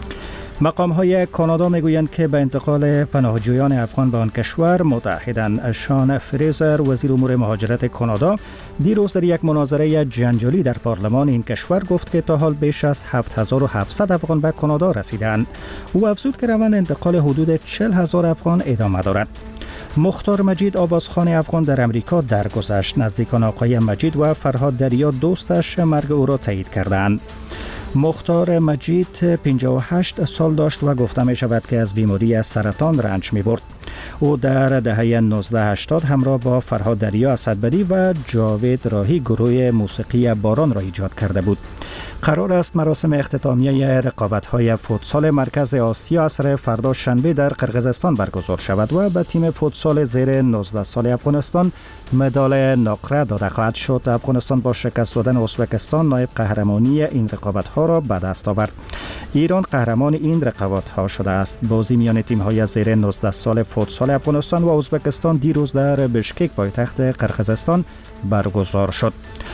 مقام‌های کانادا میگویند که به انتقال پناهجویان افغان به آن کشور متعهدند. شان فریزر وزیر امور مهاجرت کانادا دیروز در یک مناظره جنجالی در پارلمان این کشور گفت که تا حال بیش از 7700 افغان به کانادا رسیدند. او افزود که روند انتقال حدود 40,000 افغان ادامه دارد. مختار مجید آوازخوان افغان در امریکا درگذشت. نزدیکان آقای مجید و فرهاد دریا دوستش مرگ او را تایید کردند. مختار مجید 58 سال داشت و گفته می شود که از بیماری سرطان رنج می برد. او در دهه 1980 همراه با فرهاد دریا اسدبدی و جاوید راهی گروه موسیقی باران را ایجاد کرده بود. قرار است مراسم اختتامیه رقابت‌های فوتسال مرکز آسیا عصر فردا شنبه در قرقیزستان برگزار شود و به تیم فوتسال زیر 19 سال افغانستان مدال نقره داده خواهد شد. افغانستان با شکست دادن ازبکستان نایب قهرمانی این رقابت‌ها را به دست آورد. ایران قهرمان این رقابت‌ها شده است. بازی میان تیم‌های زیر 19 سال فوتسال افغانستان و ازبکستان دیروز در بشکک پایتخت قرقیزستان برگزار شد.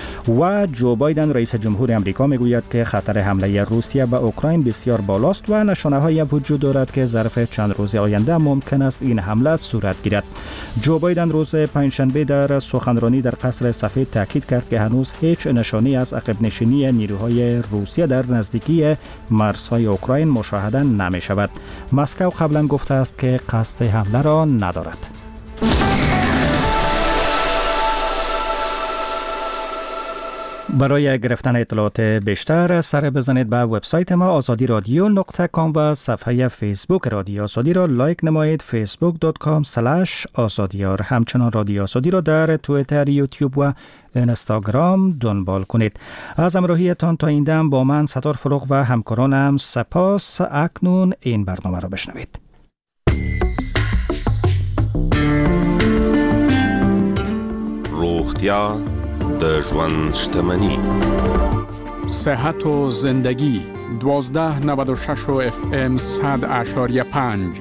و جو بایدن رئیس جمهور آمریکا میگوید که خطر حمله روسیه به اوکراین بسیار بالاست و نشانه‌های وجود دارد که ظرف چند روز آینده ممکن است این حمله صورت گیرد. جو بایدن روز پنجشنبه در سخنرانی در قصر سفید تاکید کرد که هنوز هیچ نشانی از عقب نشینی نیروهای روسیه در نزدیکی مرزهای اوکراین مشاهده نمی شود. مسکو قبلا گفته است که قصد حمله را ندارد. برای گرفتن اطلاعات بیشتر سر بزنید به وبسایت ما azadiradyo.com و صفحه فیسبوک رادیو آزادی را لایک نمایید. facebook.com/azadiyar. همچنان رادیو آزادی را در توییتر، یوتیوب و اینستاگرام دنبال کنید. از همراهیتان تا این دم با من ستار فروغ و همکارانم سپاس. اکنون این برنامه را بشنوید. روغتیا د ژوند شتمني. صحت و زندگی 1296 FM 100.5.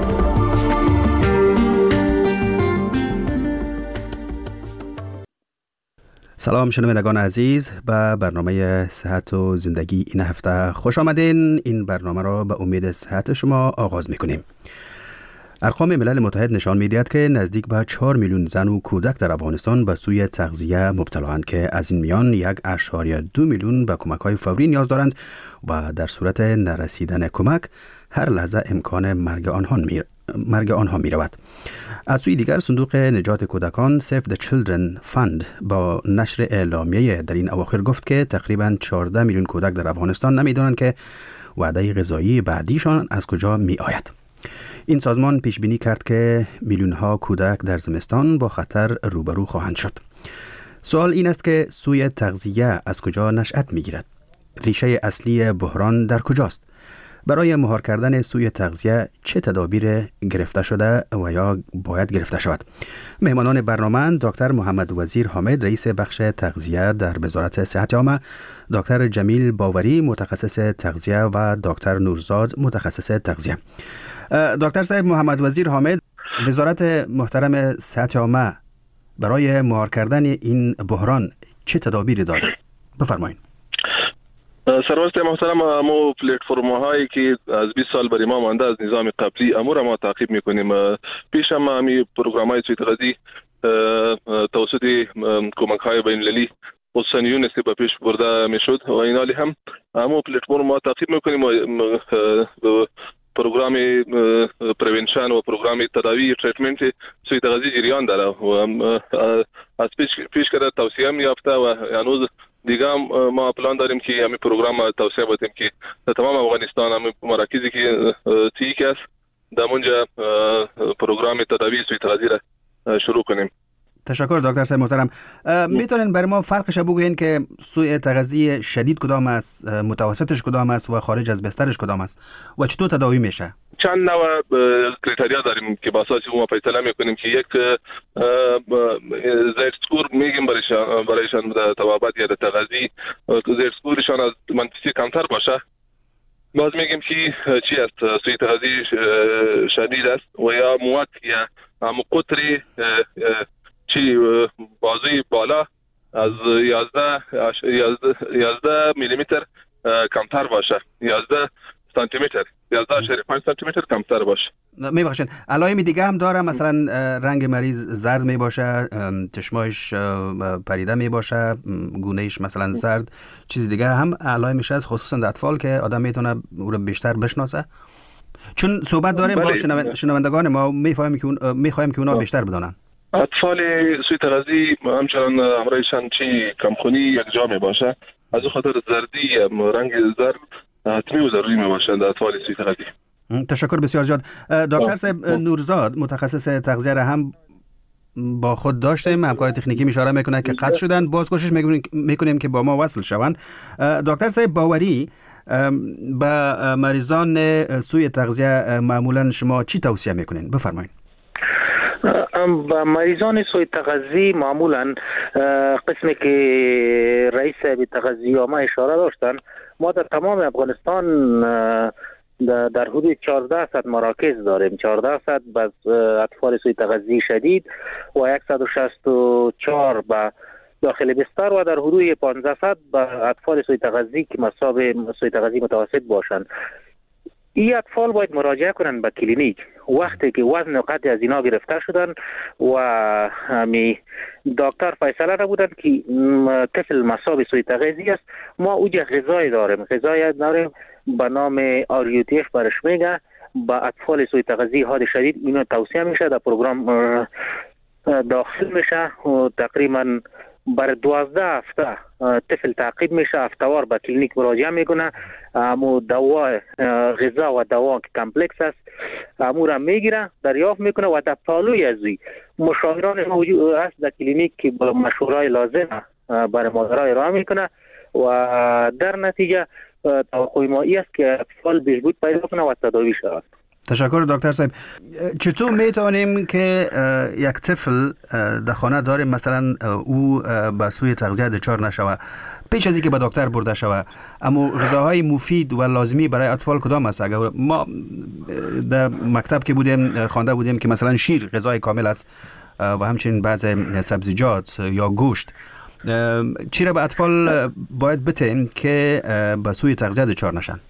سلام شنوندگان عزیز، به برنامه صحت و زندگی این هفته خوش آمدین. این برنامه را به امید صحت شما آغاز میکنیم. ارقام ملل متحد نشان می‌دهد که نزدیک به 4 میلیون زن و کودک در افغانستان به سوی تغذیه مبتلااند که از این میان 1.2 میلیون به کمک‌های فوری نیاز دارند و در صورت نرسیدن کمک هر لحظه امکان مرگ آنها می‌رود. از سوی دیگر صندوق نجات کودکان Save the Children Fund با نشر اعلامیه در این اواخر گفت که تقریباً 14 میلیون کودک در افغانستان نمی‌دانند که وعده غذایی بعدیشان از کجا می‌آید. این سازمان پیش بینی کرد که میلیون ها کودک در زمستان با خطر روبرو خواهند شد. سوال این است که سوی تغذیه از کجا نشأت می‌گیرد؟ ریشه اصلی بحران در کجاست؟ برای مهار کردن سوی تغذیه چه تدابیر گرفته شده و یا باید گرفته شود؟ مهمانان برنامه دکتر محمد وزیر حامد رئیس بخش تغذیه در وزارت صحت عامه، دکتر جمیل باوری متخصص تغذیه و دکتر نورزاد متخصص تغذیه. دکتر صاحب محمد وزیر حامد، وزارت محترم صحت عامه برای مهار کردن این بحران چه تدابیری داره؟ بفرمایید. سرورست محترم، ما پلتفرم هایی که از 20 سال برای ما مانده از نظام قبلی امور ما تعقیب میکنیم. پیش هم همی پروگرام های سوی تغذیه توسط کمک های بین المللی خصوصا یونسف به پیش برده میشد و این حالی هم ما پلتفرم ما تعقیب میکنیم و پروگرام پریونشن و پروگرام تداوی تریتمنت سوی تغذیه جریان داره و از پیش کرده توصیه می یافته و هنوز دیگه ما پلان داریم که همین پروگرام توسعه بدیم که در تمام افغانستان همین مراکزی که تیک است در اونجا پروگرام تداوی سوی تغذیه را شروع کنیم. تشکر دکتر صاحب محترم. میتونین برای ما فرقش بگوین که سوی تغذیه شدید کدام است، متوسطش کدام است و خارج از بسترش کدام است و چطور تداوی میشه؟ چند نوع کریتریا داریم که با اساس اون فیصله میکنیم که یک زیر سکور میگیم برایشان در توابط یا در تغذیه زیر سکورشان از منفی کمتر باشه، باز میگیم که چی است سوی تغذیه شدید است و یا مواد یا قطری چی بازوی بالا از 11 میلیمتر کمتر باشه، 11 سانتی متر 11.5 سانتی متر کمتر باشه. میبخشین علائم دیگه هم داره؟ مثلا رنگ مریض زرد می باشه، چشمایش پریده می باشه، گونهش مثلا زرد، چیز دیگه هم علائمش هست خصوصا در اطفال که آدم میتونه او رو بیشتر بشناسه؟ چون صحبت داریم با شنوندگان ما، میخوایم که اونا بیشتر بدانن. اطفال سوی تغذیه همچنان همراهشان چی کمخونی یک جا می باشه، از او خاطر زردی رنگ زرد حتمی و ضروری می باشه در اطفال سوی تغذیه. تشکر بسیار زیاد. دکتر صاحب نورزاد متخصص تغذیه را هم با خود داشتیم، همکار تکنیکی اشاره میکنه که قطع شدن، باز کوشش میکنیم که با ما وصل شوند. دکتر صاحب باوری، به مریضان سوی تغذیه معمولا شما چی توصیه میکنین؟ بفرمایید. با مریضان سوی تغذیه معمولا قسمی که رئیس تغذیه عامه اشاره داشتن، ما در تمام افغانستان در حدود 1400 مراکز داریم، 1400 باز اطفال سوی تغذیه شدید و 164 با داخل بستر و در حدود 1500 با اطفال سوی تغذیه که مصاب سوی تغذیه متوسط باشند. این اطفال باید مراجعه کنند به کلینیک وقتی که وزن و قد از اینا گرفته شدن و همی دکتر فیصله را بودند که طفل مصاب سوی تغذیه است. ما اوجه غذای داریم به نام آریوتیش برش میگه، با اطفال سوی تغذیه حاد شدید اینا توصیه میشه، در پروگرام داخل میشه و تقریبا بر 12 هفته طفل تعقیب میشه، هفتهوار به کلینیک مراجعه میکنه، امو دوا غذا و دوا که کمپلکس است امو را میگیره دریافت میکنه و در پالوی ازوی مشاوران موجود است در کلینیک که با مشورای لازم برای مادرای ارائه میکنه و در نتیجه توقع ما ای است که اطفال بهبود پیدا کنه و تداوی شود. تشکر دکتر صاحب. چطور میتونیم که یک طفل در خانه داریم مثلا او به سوی تغذیه دچار نشوه پیش از اینکه به دکتر برده شوه، اما غذاهای مفید و لازمی برای اطفال کدام است؟ اگر ما در مکتب که بودیم خوانده بودیم که مثلا شیر غذای کامل است و همچنین بعض سبزیجات یا گوشت، چی را به اطفال باید بتیم که به سوی تغذیه دچار نشن؟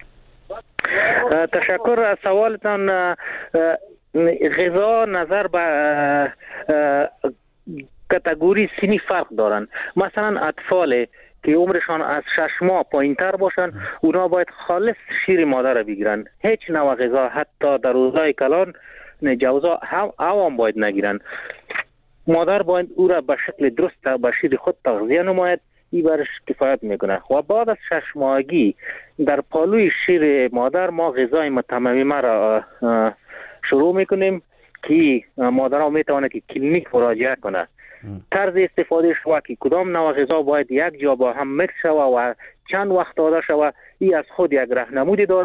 تشکر از سوالتان. غذا نظر به کاتگوری سنی فرق دارن. مثلا اطفال که عمرشان از 6 ماه پایین تر باشن اونا باید خالص شیر مادر را بگیرن، هیچ نوع غذا حتی در روزهای کلان جوزا هم باید نگیرن. مادر باید او را به شکل درست به شیر خود تغذیه نماید، این برش کفایت میکنه. و بعد از 6 ماهگی در پالوی شیر مادر ما غذای متممه را شروع میکنیم که مادر ها میتونه که کلینیک مراجعه کنه. طرز استفاده شما که کدام نوع غذا باید یک جا با هم مکس شوه و چند وقت داده شوه، این از خود یک راهنمودی داره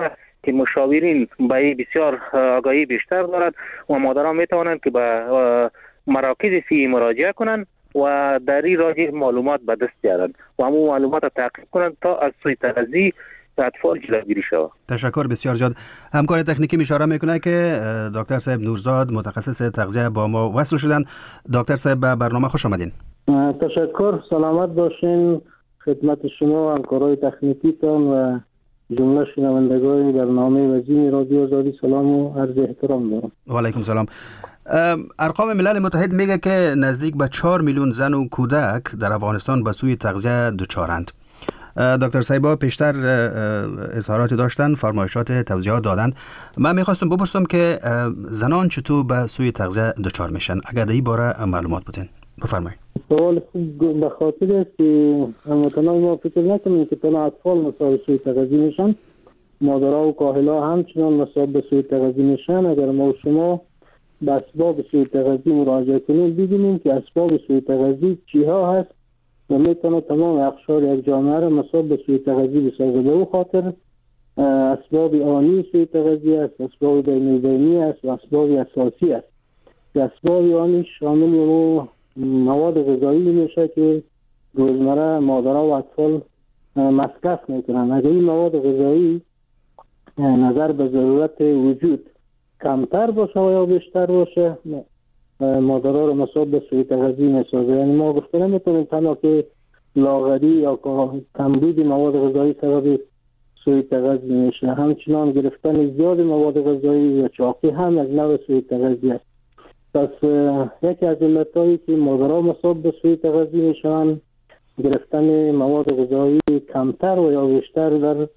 که مشاورین به بسیار آگاهی بیشتر دارد و مادران میتوانند که به مراکز صحی مراجعه کنند و در این راجع معلومات به دست بیارند و همون معلومات را تعقیب کنند تا از سوء تغذیه اطفال جلوگیری شود. تشکر بسیار زیاد. همکار تکنیکی اشاره میکنه که دکتر صاحب نورزاد متخصص تغذیه با ما وصل شدن. دکتر صاحب به برنامه خوش آمدین. تشکر، سلامت باشین. خدمت شما و همکارای تکنیکیتان و جمله شنوندگان برنامه وزین رادیو آزادی سلام و عرض احترام دارم. و علیکم سلام. ارقام ملل متحد میگه که نزدیک به 4 میلیون زن و کودک در افغانستان به سوی تغذیه دچارند. دکتر صاحبا پیشتر اظهارات داشتن، فرمایشات توضیحات دادن. من میخواستم بپرسم که زنان چطور به سوی تغذیه دچار میشن؟ اگر در این باره معلومات بودین بفرمایید. سوال خوب به خاطر است که هموطنان ما فکر نکنیم که تنها اطفال مصاب سوی تغذیه میشن، مادرها و کاهلها همچنان مصاب به سوی تغذیه میشن. اگر ما و شما به اسباب سوی تغذیه مراجعه کنیم ببینیم که اسباب سوی تغذیه چیها هست و میتونه تمام اقشار یک جامعه را مصاب به سوی تغذیه بسازه. به او خاطر اسباب آنی سوی تغذیه است، اسباب بین‌البینی است و اسباب اساسی است. اسباب آنی شامل مواد غذایی میشه که روزمره مادرها و اطفال مصرف میکنن. اگر این مواد غذایی نظر به ضرورت وجود کمتر باشه و یا بیشتر باشه، مادرها رو مصاب به سوی تغذیه میسازه. یعنی ما گفته نمیتونیم تنها که لاغری یا کمبود مواد غذایی سبب سوی تغذیه میشه، همچنان گرفتن زیاد مواد غذایی یا چاقی هم از نوع سوی تغذیه است. پس یکی از علتایی که مادرها مصاب به سوی تغذیه میشن گرفتن مواد غذایی کمتر و یا بیشتر در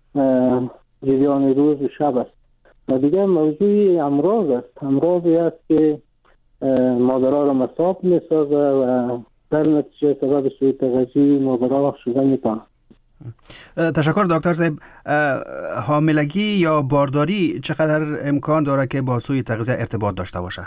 جریان روز و شب است. و دیگه موضوع امراض است. امراضی است که مادرها را مصاب میسازه و در نتیجه سبب سوی تغذیه مادرها شده میتونه. تشکر دکتر صاحب. حاملگی یا بارداری چقدر امکان داره که با سوی تغذیه ارتباط داشته باشه؟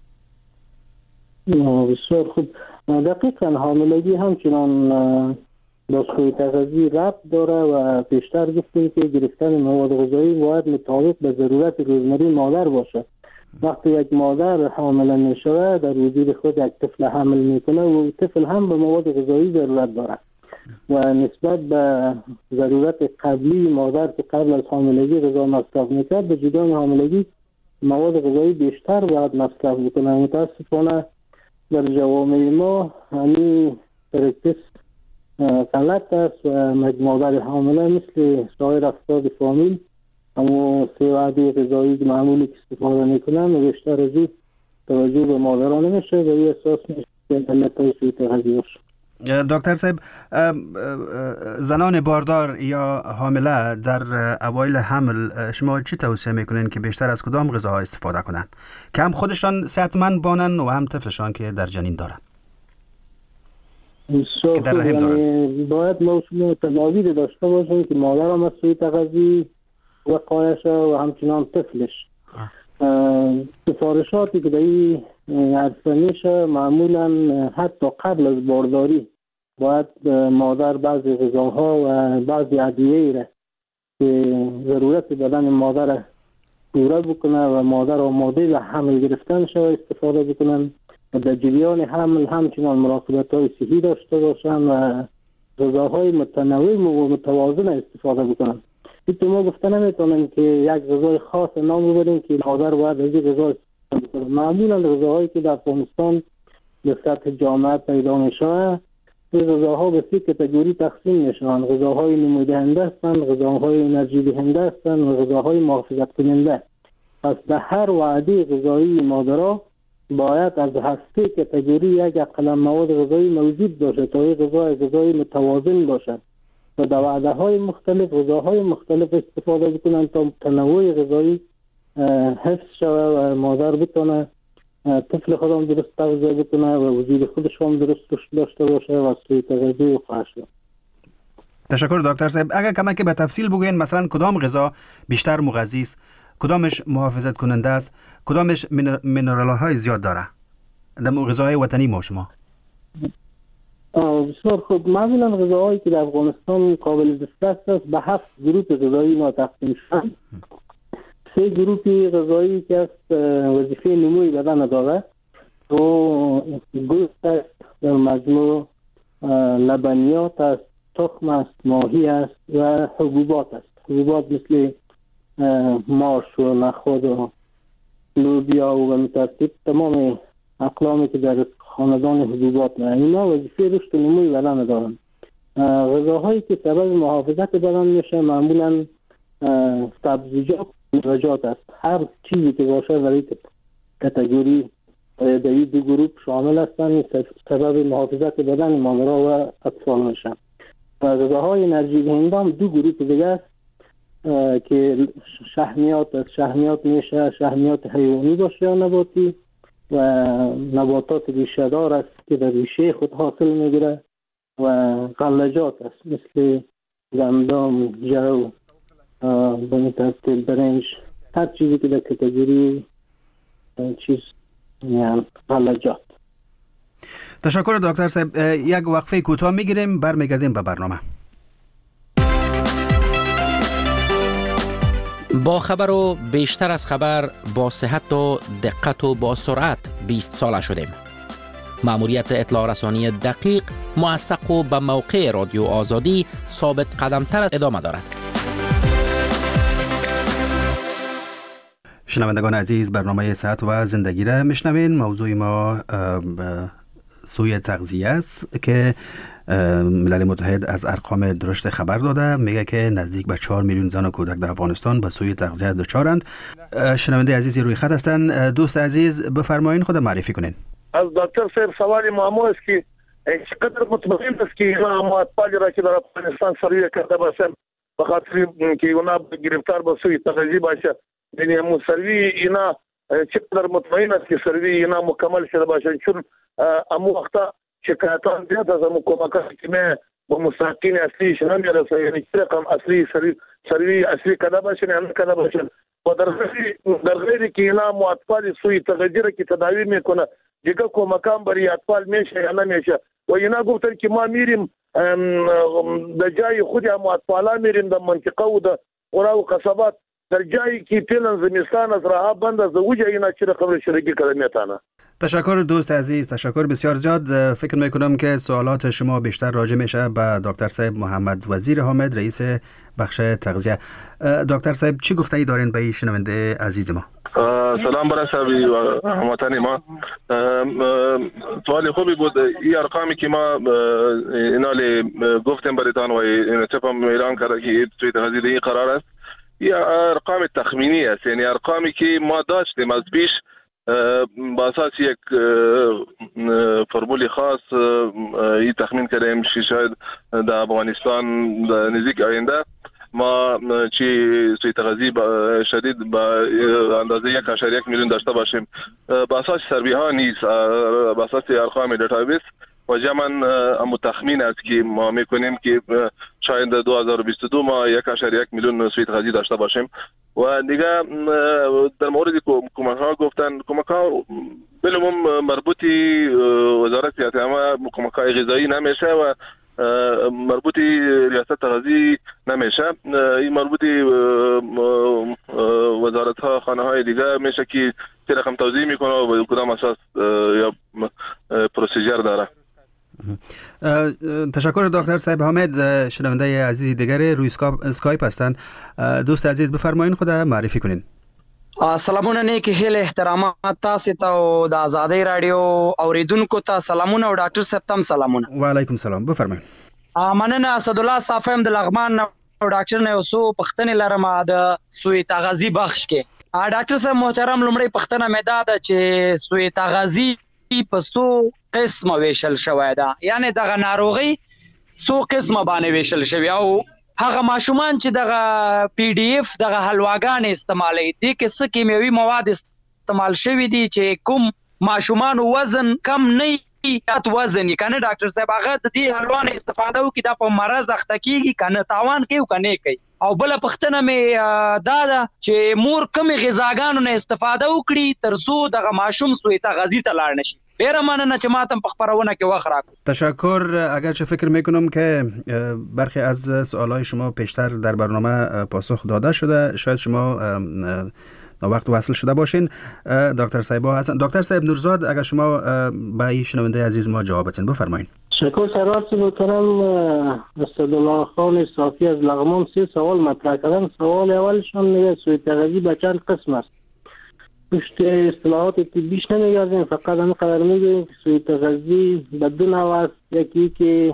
بسیار خوب. دقیقاً حاملگی همچنان با سوی تغذیه ربط داره و بیشتر گفتیم که گرفتن مواد غذایی باید مطابق به ضرورت روزمره مادر باشه. وقتی یک مادر حامله میشه در وجود خود یک طفل حمل میکنه و طفل هم به مواد غذایی ضرورت داره و نسبت به ضرورت قبلی مادر که قبل از حاملگی غذا مصرف میکرد به جدای حاملگی مواد غذایی بیشتر باید مصرف بکنه. متاسفانه در جوامع ما همین پرکتیس غلط است و مادر حامله مثل سایر افراد فامیل اما 3 وعده غذایی که معمولی که استفاده میکنن و بیشتر از این توجه به مادران نمیشه و این اساس میشه که علتهای سوی تغذیه باشه. دکتر صاحب، زنان باردار یا حامله در اوایل حمل شما چی توصیه میکنین که بیشتر از کدام غذاها استفاده کنن که هم خودشان صحتمند بانن و هم طفلشان که در جنین دارن؟ که در رحم دارن. باید ما تدابیر داشته باشیم که مادر هم از سوی تغذیه وقایشه و همچنان طفلش. سفارشاتی که در این عرصه میشه معمولا حتی قبل از بارداری باید مادر بعضی غذاها و بعضی ادویه‌ای را که ضرورت بدن مادر پوره بکنه و مادر آماده به حمل گرفتن شود استفاده بکنن و در جریان حمل همچنان مراقبت‌های صحی داشته باشن و غذاهای متنوع و متوازن استفاده بکنن. تو ما گفته نمیتونیم که یک غذای خاص نام ببریم که مادر باید از این غذا استفاده کنه. معمولا غذاهایی که در افغانستان به سطح جامعه پیدا میشه این غذاها به 3 کاتگوری تقسیم میشن. غذاهای نمودهنده هستند، غذاهای انرژی دهنده هستند و غذاهای محافظت کننده. پس به هر وعده غذایی مادرها باید از هر 3 کاتگوری یک اقل مواد غذایی موجود باشه تا این غذای متوازن باشه و در وعده‌های مختلف غذاهای مختلف استفاده بکنن تا تنوع غذایی حفظ شود و مادر بتونه طفل خودم درست تغذیه بکنه و وجود خودش هم درست داشته باشه و سوی تغذیه خواهد شد. تشکر دکتر صاحب. اگر کمک به تفصیل بگوین مثلا کدام غذا بیشتر مغذی است، کدامش محافظت کننده است، کدامش مینرال های زیاد داره در غذاهای وطنی ما شما؟ بسیار خوب. معمولا غذاهایی که در افغانستان قابل دسترس است به 7 گروه غذایی ما تقسیم شدن. 3 گروه غذایی که است وظیفه نموی بدن داره و گوشت است، در مجموع لبنیات است، تخم است، ماهی است و حبوبات است. حبوبات مثل ماش و نخود و لوبیا و به ترتیب تمام اقلامی که در خاندان حبوبات اینا وظیفه رشد و نموی بدن دارن. غذاهایی که سبب محافظت بدن میشه معمولا سبزیجات و میوه‌جات است. هر چیزی که باشه در این کاتگوری در این دو گروه شامل هستند، سبب محافظت بدن مادرها و اطفال میشن. غذاهای انرژی دهنده هم دو گروه دیگه است که شحمیات است. شحمیات میشه شحمیات حیوانی باشه یا نباتی و نباتات ریشه دار است که در ریشه خود حاصل میگیره و غلجات است مثل گندم، جو، به ترتیب برنج، هر چیزی که در کاتگوری چیز یعنی غلجات. تشکر دکتر صاحب. یک وقفه کوتاه میگیریم، برمیگردیم به برنامه. با خبر و بیشتر از خبر، با صحت و دقت و با سرعت 20 ساله شدیم. مأموریت اطلاع رسانی دقیق، موثق و به موقع رادیو آزادی ثابت قدمتر ادامه دارد. شنوندگان عزیز، برنامه صحت و زندگی را میشنوین. موضوع ما سوی تغذیه است که ملل متحد از ارقام درشت خبر داده. میگه که نزدیک به 4 میلیون زن و کودک در افغانستان به سوی تغذیه دچارند. شنونده عزیزی روی خط هستند. دوست عزیز بفرمایین، خود معرفی کنین. از دکتر صاحب سوال معمول است که چقدر مطمئن است که ما اطفالی را که در افغانستان سروی کرده باشند به خاطر که اونا گرفتار به سوی تغذیه باشه، یعنی همون سروی اینا چقدر مطمئن است که سروی اینا مکمل شده باشند، چون امو وقتا شکایتان زیاد از امو کمکات که ما با مستحقین اصلیش نمیرسه، یعنی چه رقم اصلی سروی اصلی کده باشن یا نه کده باشن و در غیری که اینا مو اطفال سوی تغذیه را که تداوی میکنه دیگه کمکان برای اطفال میشه یا نمیشه. و اینا گفتن که ما میریم در جای خود هم اطفالا میریم در منطقه و در قرى و قصبات در جایی که فعلا زمستان از راه بند از وجه اینا چه رقم شرکی کده میتانه. تشکر دوست عزیز، تشکر بسیار زیاد. فکر میکنم که سوالات شما بیشتر راجع میشه به دکتر صاحب محمد وزیر حامد، رئیس بخش تغذیه. دکتر صاحب چی گفتنی دارین به این شنونده عزیز ما؟ سلام برای صاحبی و هموطنی ما. سوال خوبی بود. این ارقامی که ما اینالی گفتیم برایتان و این چپم اعلان کرده که توی تغذیه قرار است، این ارقام تخمینی است، یعنی ارقامی که ما داشتیم از پیش با اساس یک فرمولی خاص این تخمین کردیم که شاید در افغانستان نزدیک آینده ما چی سوی تغذیه شدید با اندازه 1.1 میلیون داشته باشیم. با اساس سروی ها نیست، با اساس ارقام دیتابیس و جمعاً امو تخمین است که ما میکنیم که شاید 2022 ما 1.1 میلیون سوی تغذیه داشته باشیم. و دیگه در مورد کمک ها گفتن، کمک ها بالعموم مربوطی وزارت صحت عامه کمک های غذایی نمیشه و مربوطی ریاست تغذیه نمیشه. این مربوطی وزارت ها خانه های دیگه میشه که چه رقم توزیع میکنه و کدام اساس یا پروسیجر داره. تشکر دکتر صاحب حامد. شنونده عزیزی دیگری روی اسکایپ هستند. دوست عزیز بفرمایین، خود معرفی کنین. سلامونه نیکی هیل احترامات تاسو ته او د آزادۍ رادیو اوریدونکو ته سلامونه او ډاکټر صاحب تم سلامونه. و علیکم سلام، بفرمایئ. مننه. اسدالله صافم د لغمان او ډاکټر نه اوسو پښتنې لرم د سوی تغذی بخش کې. ډاکټر صاحب محترم، لمړی پښتنه مې ده چې سوی تغذی په څو قسمه ویشل شوی ده، یعنی دغه ناروغي څو قسمه باندې ویشل شوی او هغه ماشومان چې دغه پی ډی اف دغه حلواګان استعمالوي دي کې څه کیمیاوي مواد استعمال شوی دي چې کوم ماشومان وزن کم نه یات وزن یې کنه ډاکټر صاحب هغه د دې حلوا نه استفاده وکړي دا په مرض اخته کیږي کنه تاوان کوي کنه کوي. او بل پښتنه مې دا چې مور کم غذاګانو نه استفاده وکړي ترڅو دغه ماشوم سوی تغذیه ته لاړ نشي. ډیر مننه چې ماته په خبرونه کې وخت راکړ. تشکر. اگرچه فکر میکنم که برخی از سوالای شما پیشتر در برنامه پاسخ داده شده، شاید شما وقت وصل شده باشین. دکتر صاحبا هستن. دکتر صاحب نورزاد، اگر شما به این شنونده عزیز ما جواب بدین بفرمایید. شکر سرور محترم اسدالله خان صافی از لغمان 3 سوال مطرح کردن. سوال اولشان میگه سوء تغذیه به چند قسم است. پشت اصطلاحات طبیش نمیگردیم، فقط همین قدر میگیم که سوء تغذیه به 2 نوع است. یکی که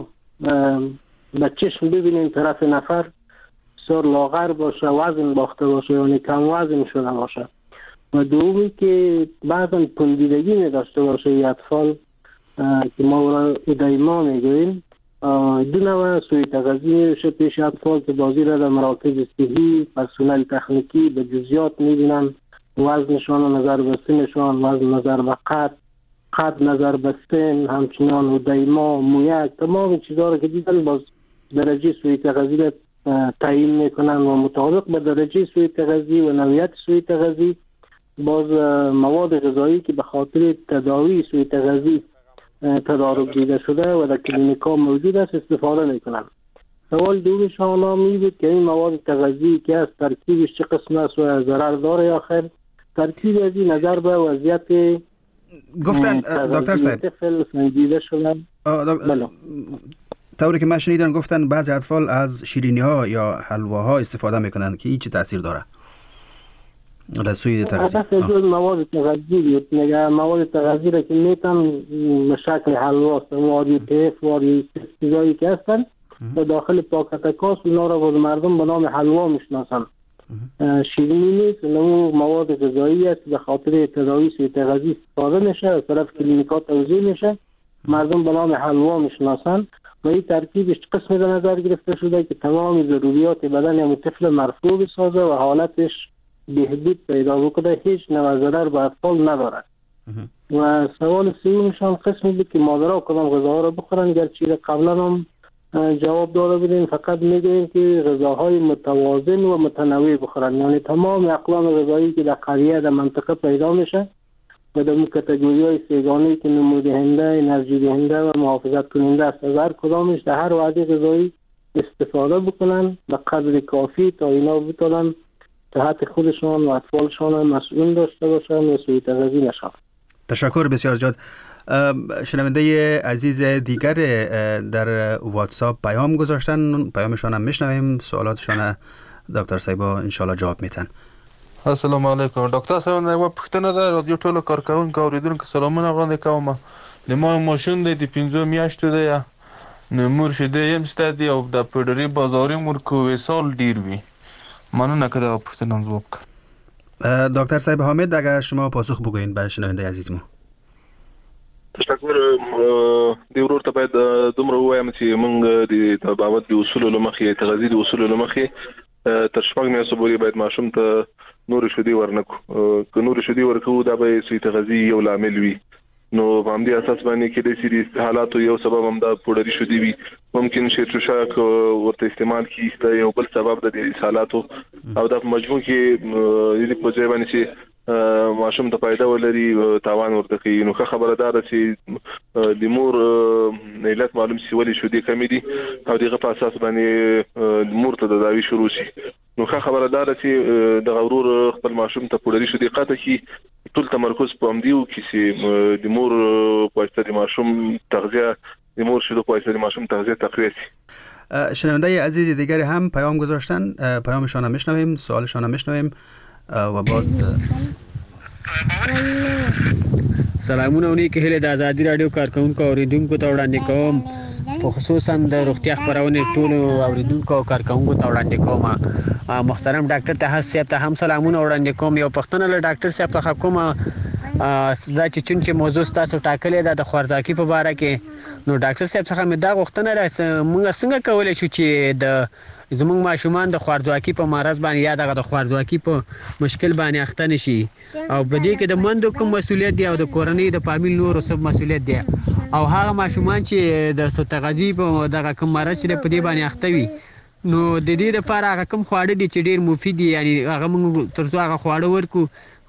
به چشم ببینیم طرف نفر بسیار لاغر باشه، وزن باخته باشه، یعنی کم وزن شده باشه، و دومی که بعضا پندیدگی می داشته باشه ی اطفال که ما را ادیما میگوییم. 2 نوع سوء تغذیه میشه پیش اطفال که بازی را در مراکز صحی پرسنل تکنیکی به جزئیات میبینن، وزنشان نظر به سنشان، وزن نظر به قد نظر به سن، همچنان ادیما، مویک، تمام چیزها را که دیدن باز درجه سوء تغذیه تعیین میکنن و مطابق به درجه سوء تغذیه و نوعیت سوء تغذیه باز مواد غذایی که به خاطر تداوی سوء تغذیه تدارک دیده شده و در کلینیکا موجود است استفاده میکنن. سوال دومش آنها می بود که این مواد تغذیه‌ای که از ترکیبش چه قسم است و ضرر داره یا خیر. ترکیب از این نظر به وضعیت گفتن دکتر صاحب طفل سنجیده شده. بله. طوری که من شنیدم گفتن بعضی اطفال از شیرینی ها یا حلواها استفاده میکنن که این چه تاثیر داره در سوی تغذیه؟ مواد تغذیه میگه مواد تغذیه را که میتن به شکل حلوا است، واری کیف، واری چیزایی که هستن و داخل پاکت کاس اونا را مردم به نام حلوا میشناسن. شیرینی نیست، نمو مواد غذایی است به خاطر تداوی سوی تغذیه استفاده میشه، از طرف کلینیکا توزیع میشه، مردم به نام حلوا میشناسن و این ترکیبش قسم به نظر گرفته شده که تمام ضروریات بدن یا طفل مرفوع بسازه و حالتش بهبود پیدا بکنه، هیچ نوع ضرر به اطفال ندارد. و سوال سومشان قسمی بود که مادرها کدام غذاها را بخورن، گرچه قبلا هم جواب داده بودیم، فقط میگیم که غذاهای متوازن و متنوع بخورن، یعنی تمام اقلام غذایی که در قریه در منطقه پیدا میشه و در کاتگوری‌های سه‌گانه‌ای که نمودهنده، انرژی دهنده و محافظت کننده است، از هر کدامش در هر وعده غذایی استفاده بکنن به قدر کافی تا اینا بتونن صحت خودشان و اطفالشان مسئول داشته باشن و سوء تغذیه نشن. تشکر بسیار زیاد. شنونده عزیز دیگر در واتساپ پیام گذاشتن، پیامشان هم میشنویم، سوالاتشان دکتر صاحبا انشالله جواب میتن. السلام علیکم ډاکټر صاحب، نو پښتنه ده رادیو ټولو کارکونکو اوریدونکو سلامونه وړاندې کوم. د ما ماشوم د 5 میاشتو دی، نو مور شیدې هم ستدي او د پډری بازاري مور کوې سال ډیر وي. مننه که دا پښتنه جواب کړ. دکتر صاحب حامد اگر شما پاسخ بگوین به شنونده عزیز ما. تشکر. دی ورور ته باید دومره وایم چې موږ د بابت د اصول لمخې تغذیه د اصول لمخې تر شپږ میاشتو پورې باید ماشوم ته نور شودي ورنکو. که نور شودي ورکو دا به سوء تغذیه یو لامل وي. نو په همدې اساس باندې کې د سری حالاتو یو سبب هم دا پوډري شودي وي. ممکن شیرچوشاک ورته استعمال کیسته یو بل سبب د دې حالاتو او د مجموع کې دې په ځای باندې چې ماشوم ته فائدہ ولري تاوان ورته کوي. نو خبره ده چې د مور علت معلوم شي ولې شودي کمی دي او دغه په اساس باندې مور ته تداوی شروع شي. نو خبره ده چې د غرور خپل ماشوم ته پوډري شودي قطع کی ټول تمرکز په امدیو کې چې د مور په واسطه د ماشوم تغذیه د مور شودو په واسطه د ماشوم تغذیه تقویت شي. شنونده عزیز دیگری هم پیام گذاشتن، پیامشان هم میشنویم، سوالشان هم میشنویم و باز سلامونه ونی که هله د ازادي رادیو کارکونکو اوریدونکو ته وړاندې کوم، په خصوصا د روغتیا خبرونه ټول اوریدونکو او کارکونکو ته وړاندې کوم. محترم ډاکټر ته صاحب ته هم سلامونه وړاندې کوم. یو پښتنه له ډاکټر صاحب ته کوم دا چې چون کې موضوع تاسو ټاکلې ده د خوارځواکي په اړه کې، نو ډاکټر صاحب څخه مې دا غوښتنه راځي موږ څنګه کولای شو چې د زموږ ماشومان د خوارځواکي په مرض باندې یا د خوارځواکي په مشکل باندې اخته نشي، او په دې کې د مندو کوم مسولیت دی او د کورنۍ د فامیل نورو سب مسولیت دی، او هغه ماشومان چې د سوء تغذیه په دغه کوم مرض چې په دې باندې اخته وي، نو د دې لپاره هغه کوم خواړه دي چې ډیر مفید دي، یعنی هغه موږ ترڅو هغه خواړه ورکو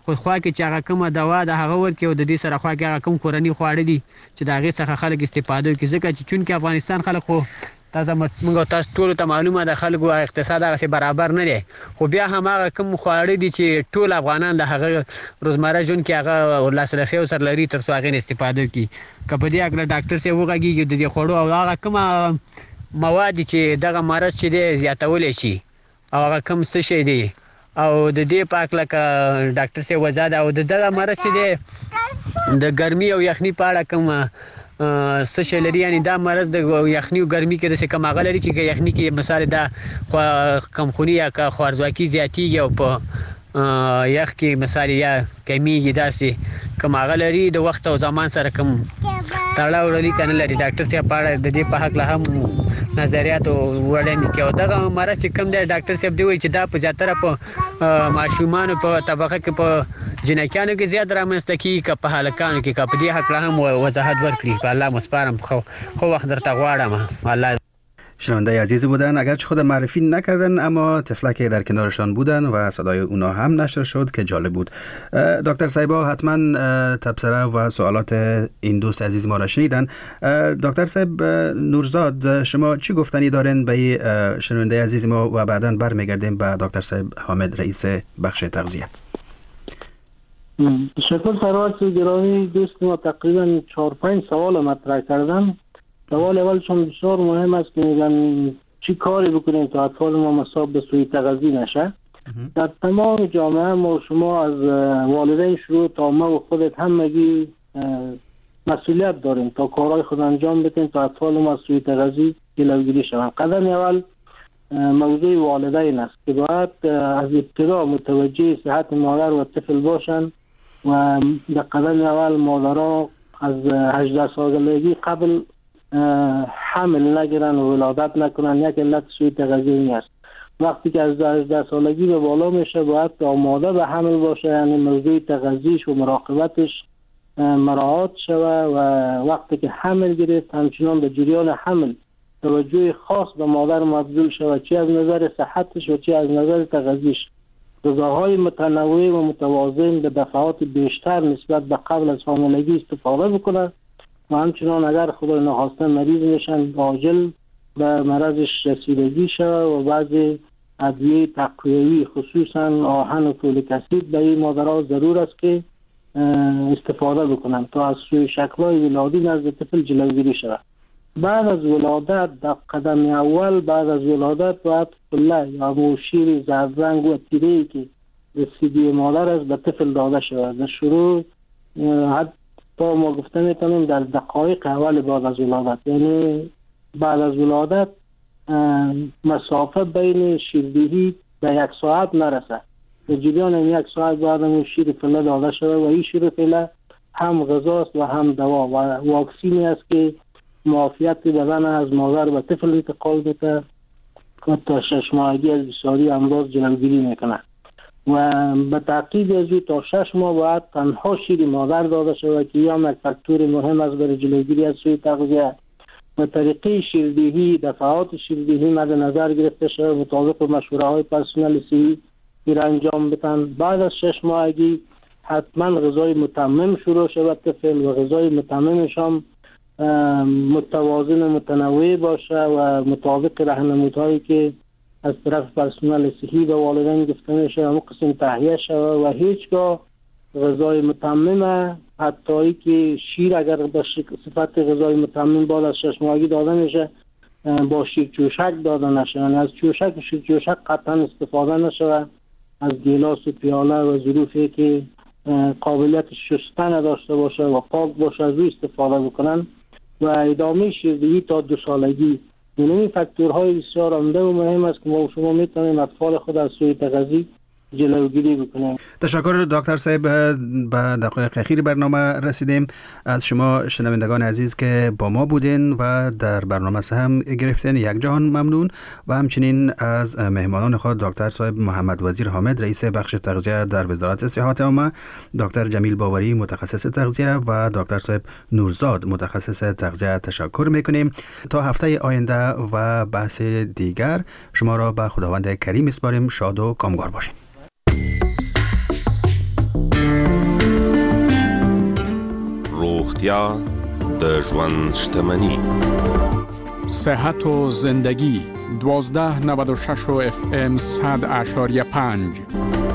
خو کې چې هغه کومه دوا د هغه ورکې او د دې سره خو کې هغه کوم کورني خواړه دي چې د هغې څخه خلک استفاده وکړي ځکه چې چونکې افغانستان خلک خو تاسو ټولو ته معلومه ده خلکو اقتصاد هغسې برابر نه دی خو بیا هم هغه کوم خواړه دي چې ټول افغانان د هغه روزمره ژوند کې هغه لاسرسی ورسره لري تر څو هغې نه استفاده وکړي که په دې هکله ډاکټر صاحب وغږېږي د دې خوړو او هغه کومه مواد چې دغه مرض چې دی زیاتولی شي او هغه کوم څه شی دی او د دې په هکله که ډاکټر صاحب وضاحت او د دغه مرض چې دی د ګرمي او یخني په اړه کوم څه شی لري یعنې دا مرض د یخني او ګرمي کې داسې کوم هغه لري چې که یخني کې مثال دا کمخوني یا که خوارځواکي زیاتېږي او په یخ کې مثال یا کمیږي داسې کوم هغه لري د وخت او زمان سره کوم تړاو لري که نه لري ډاکټر صاحب په اړه د دې په هکله هم نظریات وړاندې کوي او دغه مرض چې کوم دی ډاکټر صاحب دی وایي چې دا په زیاتره په ماشومانو په طبقه کې په جنکیانو کې زیات رامنځته کېږي که په هلکانو کې که په دې هکله هم وضاحت ورکړي په الله مسپارم خو وقت درته غواړم الله. شنونده عزیز بودن اگرچه خود معرفی نکردن اما تفلک در کنارشان بودن و صدای اونا هم نشر شد که جالب بود. دکتر صاحبا حتما تبصره و سوالات این دوست عزیز ما را شنیدن. دکتر صاحب نورزاد شما چی گفتنی دارین به شنونده عزیز ما و بعداً برمیگردیم به دکتر صاحب حامد رئیس بخش تغذیه. تشکر سرور گرامی دوست ما تقریبا 4-5 سوال مطرح کردن. سوال اولشون بسیار مهم است که میگن چی کاری بکنیم تا اطفال ما مصاب به سوء تغذیه نشه. در تمام جامعه ما شما از والدین شروع تا ما و خودت همگی مسئولیت داریم تا کارهای خود انجام بدیم تا اطفال ما از سوء تغذیه جلوگیری شوند. قدم اول موضوع والدین است که باید از ابتدا متوجه صحت مادر و طفل باشند و در قدم اول مادرها از 18 سالگی قبل حمل نگیرن و ولادت نکنن. یک علت سوء تغذیه است. وقتی که از 18 سالگی به بالا میشه باید آماده به حمل باشه، یعنی موضوع تغذیش و مراقبتش مراعات شوه و وقتی که حمل گرفت همچنان به جریان حمل توجه خاص به مادر مبذول شوه، چه از نظر صحتش و چه از نظر تغذیش. غذاهای متنوع و متوازن به دفعات بیشتر نسبت به قبل از حاملگی استفاده بکنه و همچنان اگر خدای نخواسته مریض میشن عاجل به مرضش رسیدگی شوه و بعضی ادویه تقویوی خصوصا آهن و فولیک اسید به این مادرها ضرور است که استفاده بکنن تا از سوء شکل‌های ولادی نزد طفل جلوگیری شود. بعد از ولادت در قدم اول بعد از ولادت باید فله یا موشیر زرد رنگ و تیره‌ای که رسیدگی مادر است به طفل داده شود. در شروع حتی ما گفته میتونیم در دقایق اول بعد از ولادت، یعنی بعد از ولادت مسافه بین شیردهی به 1 ساعت نرسه. در جریان 1 ساعت بعد از شیر فله داده شده و این شیر فله هم غذاست و هم دوا و واکسینی است که معافیت بدن از مادر به طفل انتقال میده و تا 6 ماهگی از بسیاری امراض جلوگیری میکنه و به تعقیب از تا 6 ماه باید تنها شیر مادر داده شود که یا یک فاکتور مهم است برای جلوگیری از سوء تغذیه و طریقه شیردهی دفعات شیردهی مد نظر گرفته شود مطابق مشوره های پرسنل صحی را انجام بدن. بعد از 6 ماهگی حتما غذای متمم شروع شود طفل و غذای متممش هم متوازن و متنوع باشه و مطابق راهنمودهایی که از طرف پرسنل صحی به والدین گفته میشه اون قسم تهیه شود و هیچگاه غذای متمم حتی که شیر اگر به صفت غذای متمم بعد از 6 ماهگی داده میشه با شیر جوشک داده نشه، یعنی از جوشک و شیر جوشک قطعا استفاده نشه، از گیلاس و پیاله و ظروفی که قابلیت شستن داشته باشه و پاک باشه از روی استفاده بکنن و ادامه شیردهی تا 2 سالگی. این فاکتورهای بسیار عمده و مهم است که ما شما میتونیم اطفال خود از سوء تغذیه جلوگیری بکنیم. تشکر دکتر صاحب. به دقایق اخیر برنامه رسیدیم. از شما شنوندگان عزیز که با ما بودین و در برنامه سهم گرفتین یک جهان ممنون و همچنین از مهمانان خود دکتر صاحب محمد وزیر حامد رئیس بخش تغذیه در وزارت صحت عامه، دکتر جمیل باوری متخصص تغذیه و دکتر صاحب نورزاد متخصص تغذیه تشکر میکنیم. تا هفته آینده و بحث دیگر شما را به خداوند کریم میسپاریم. شاد و کامگار باشین. روغتیا د ژوند شتمني. صحت و زندگی 1296 FM 100.5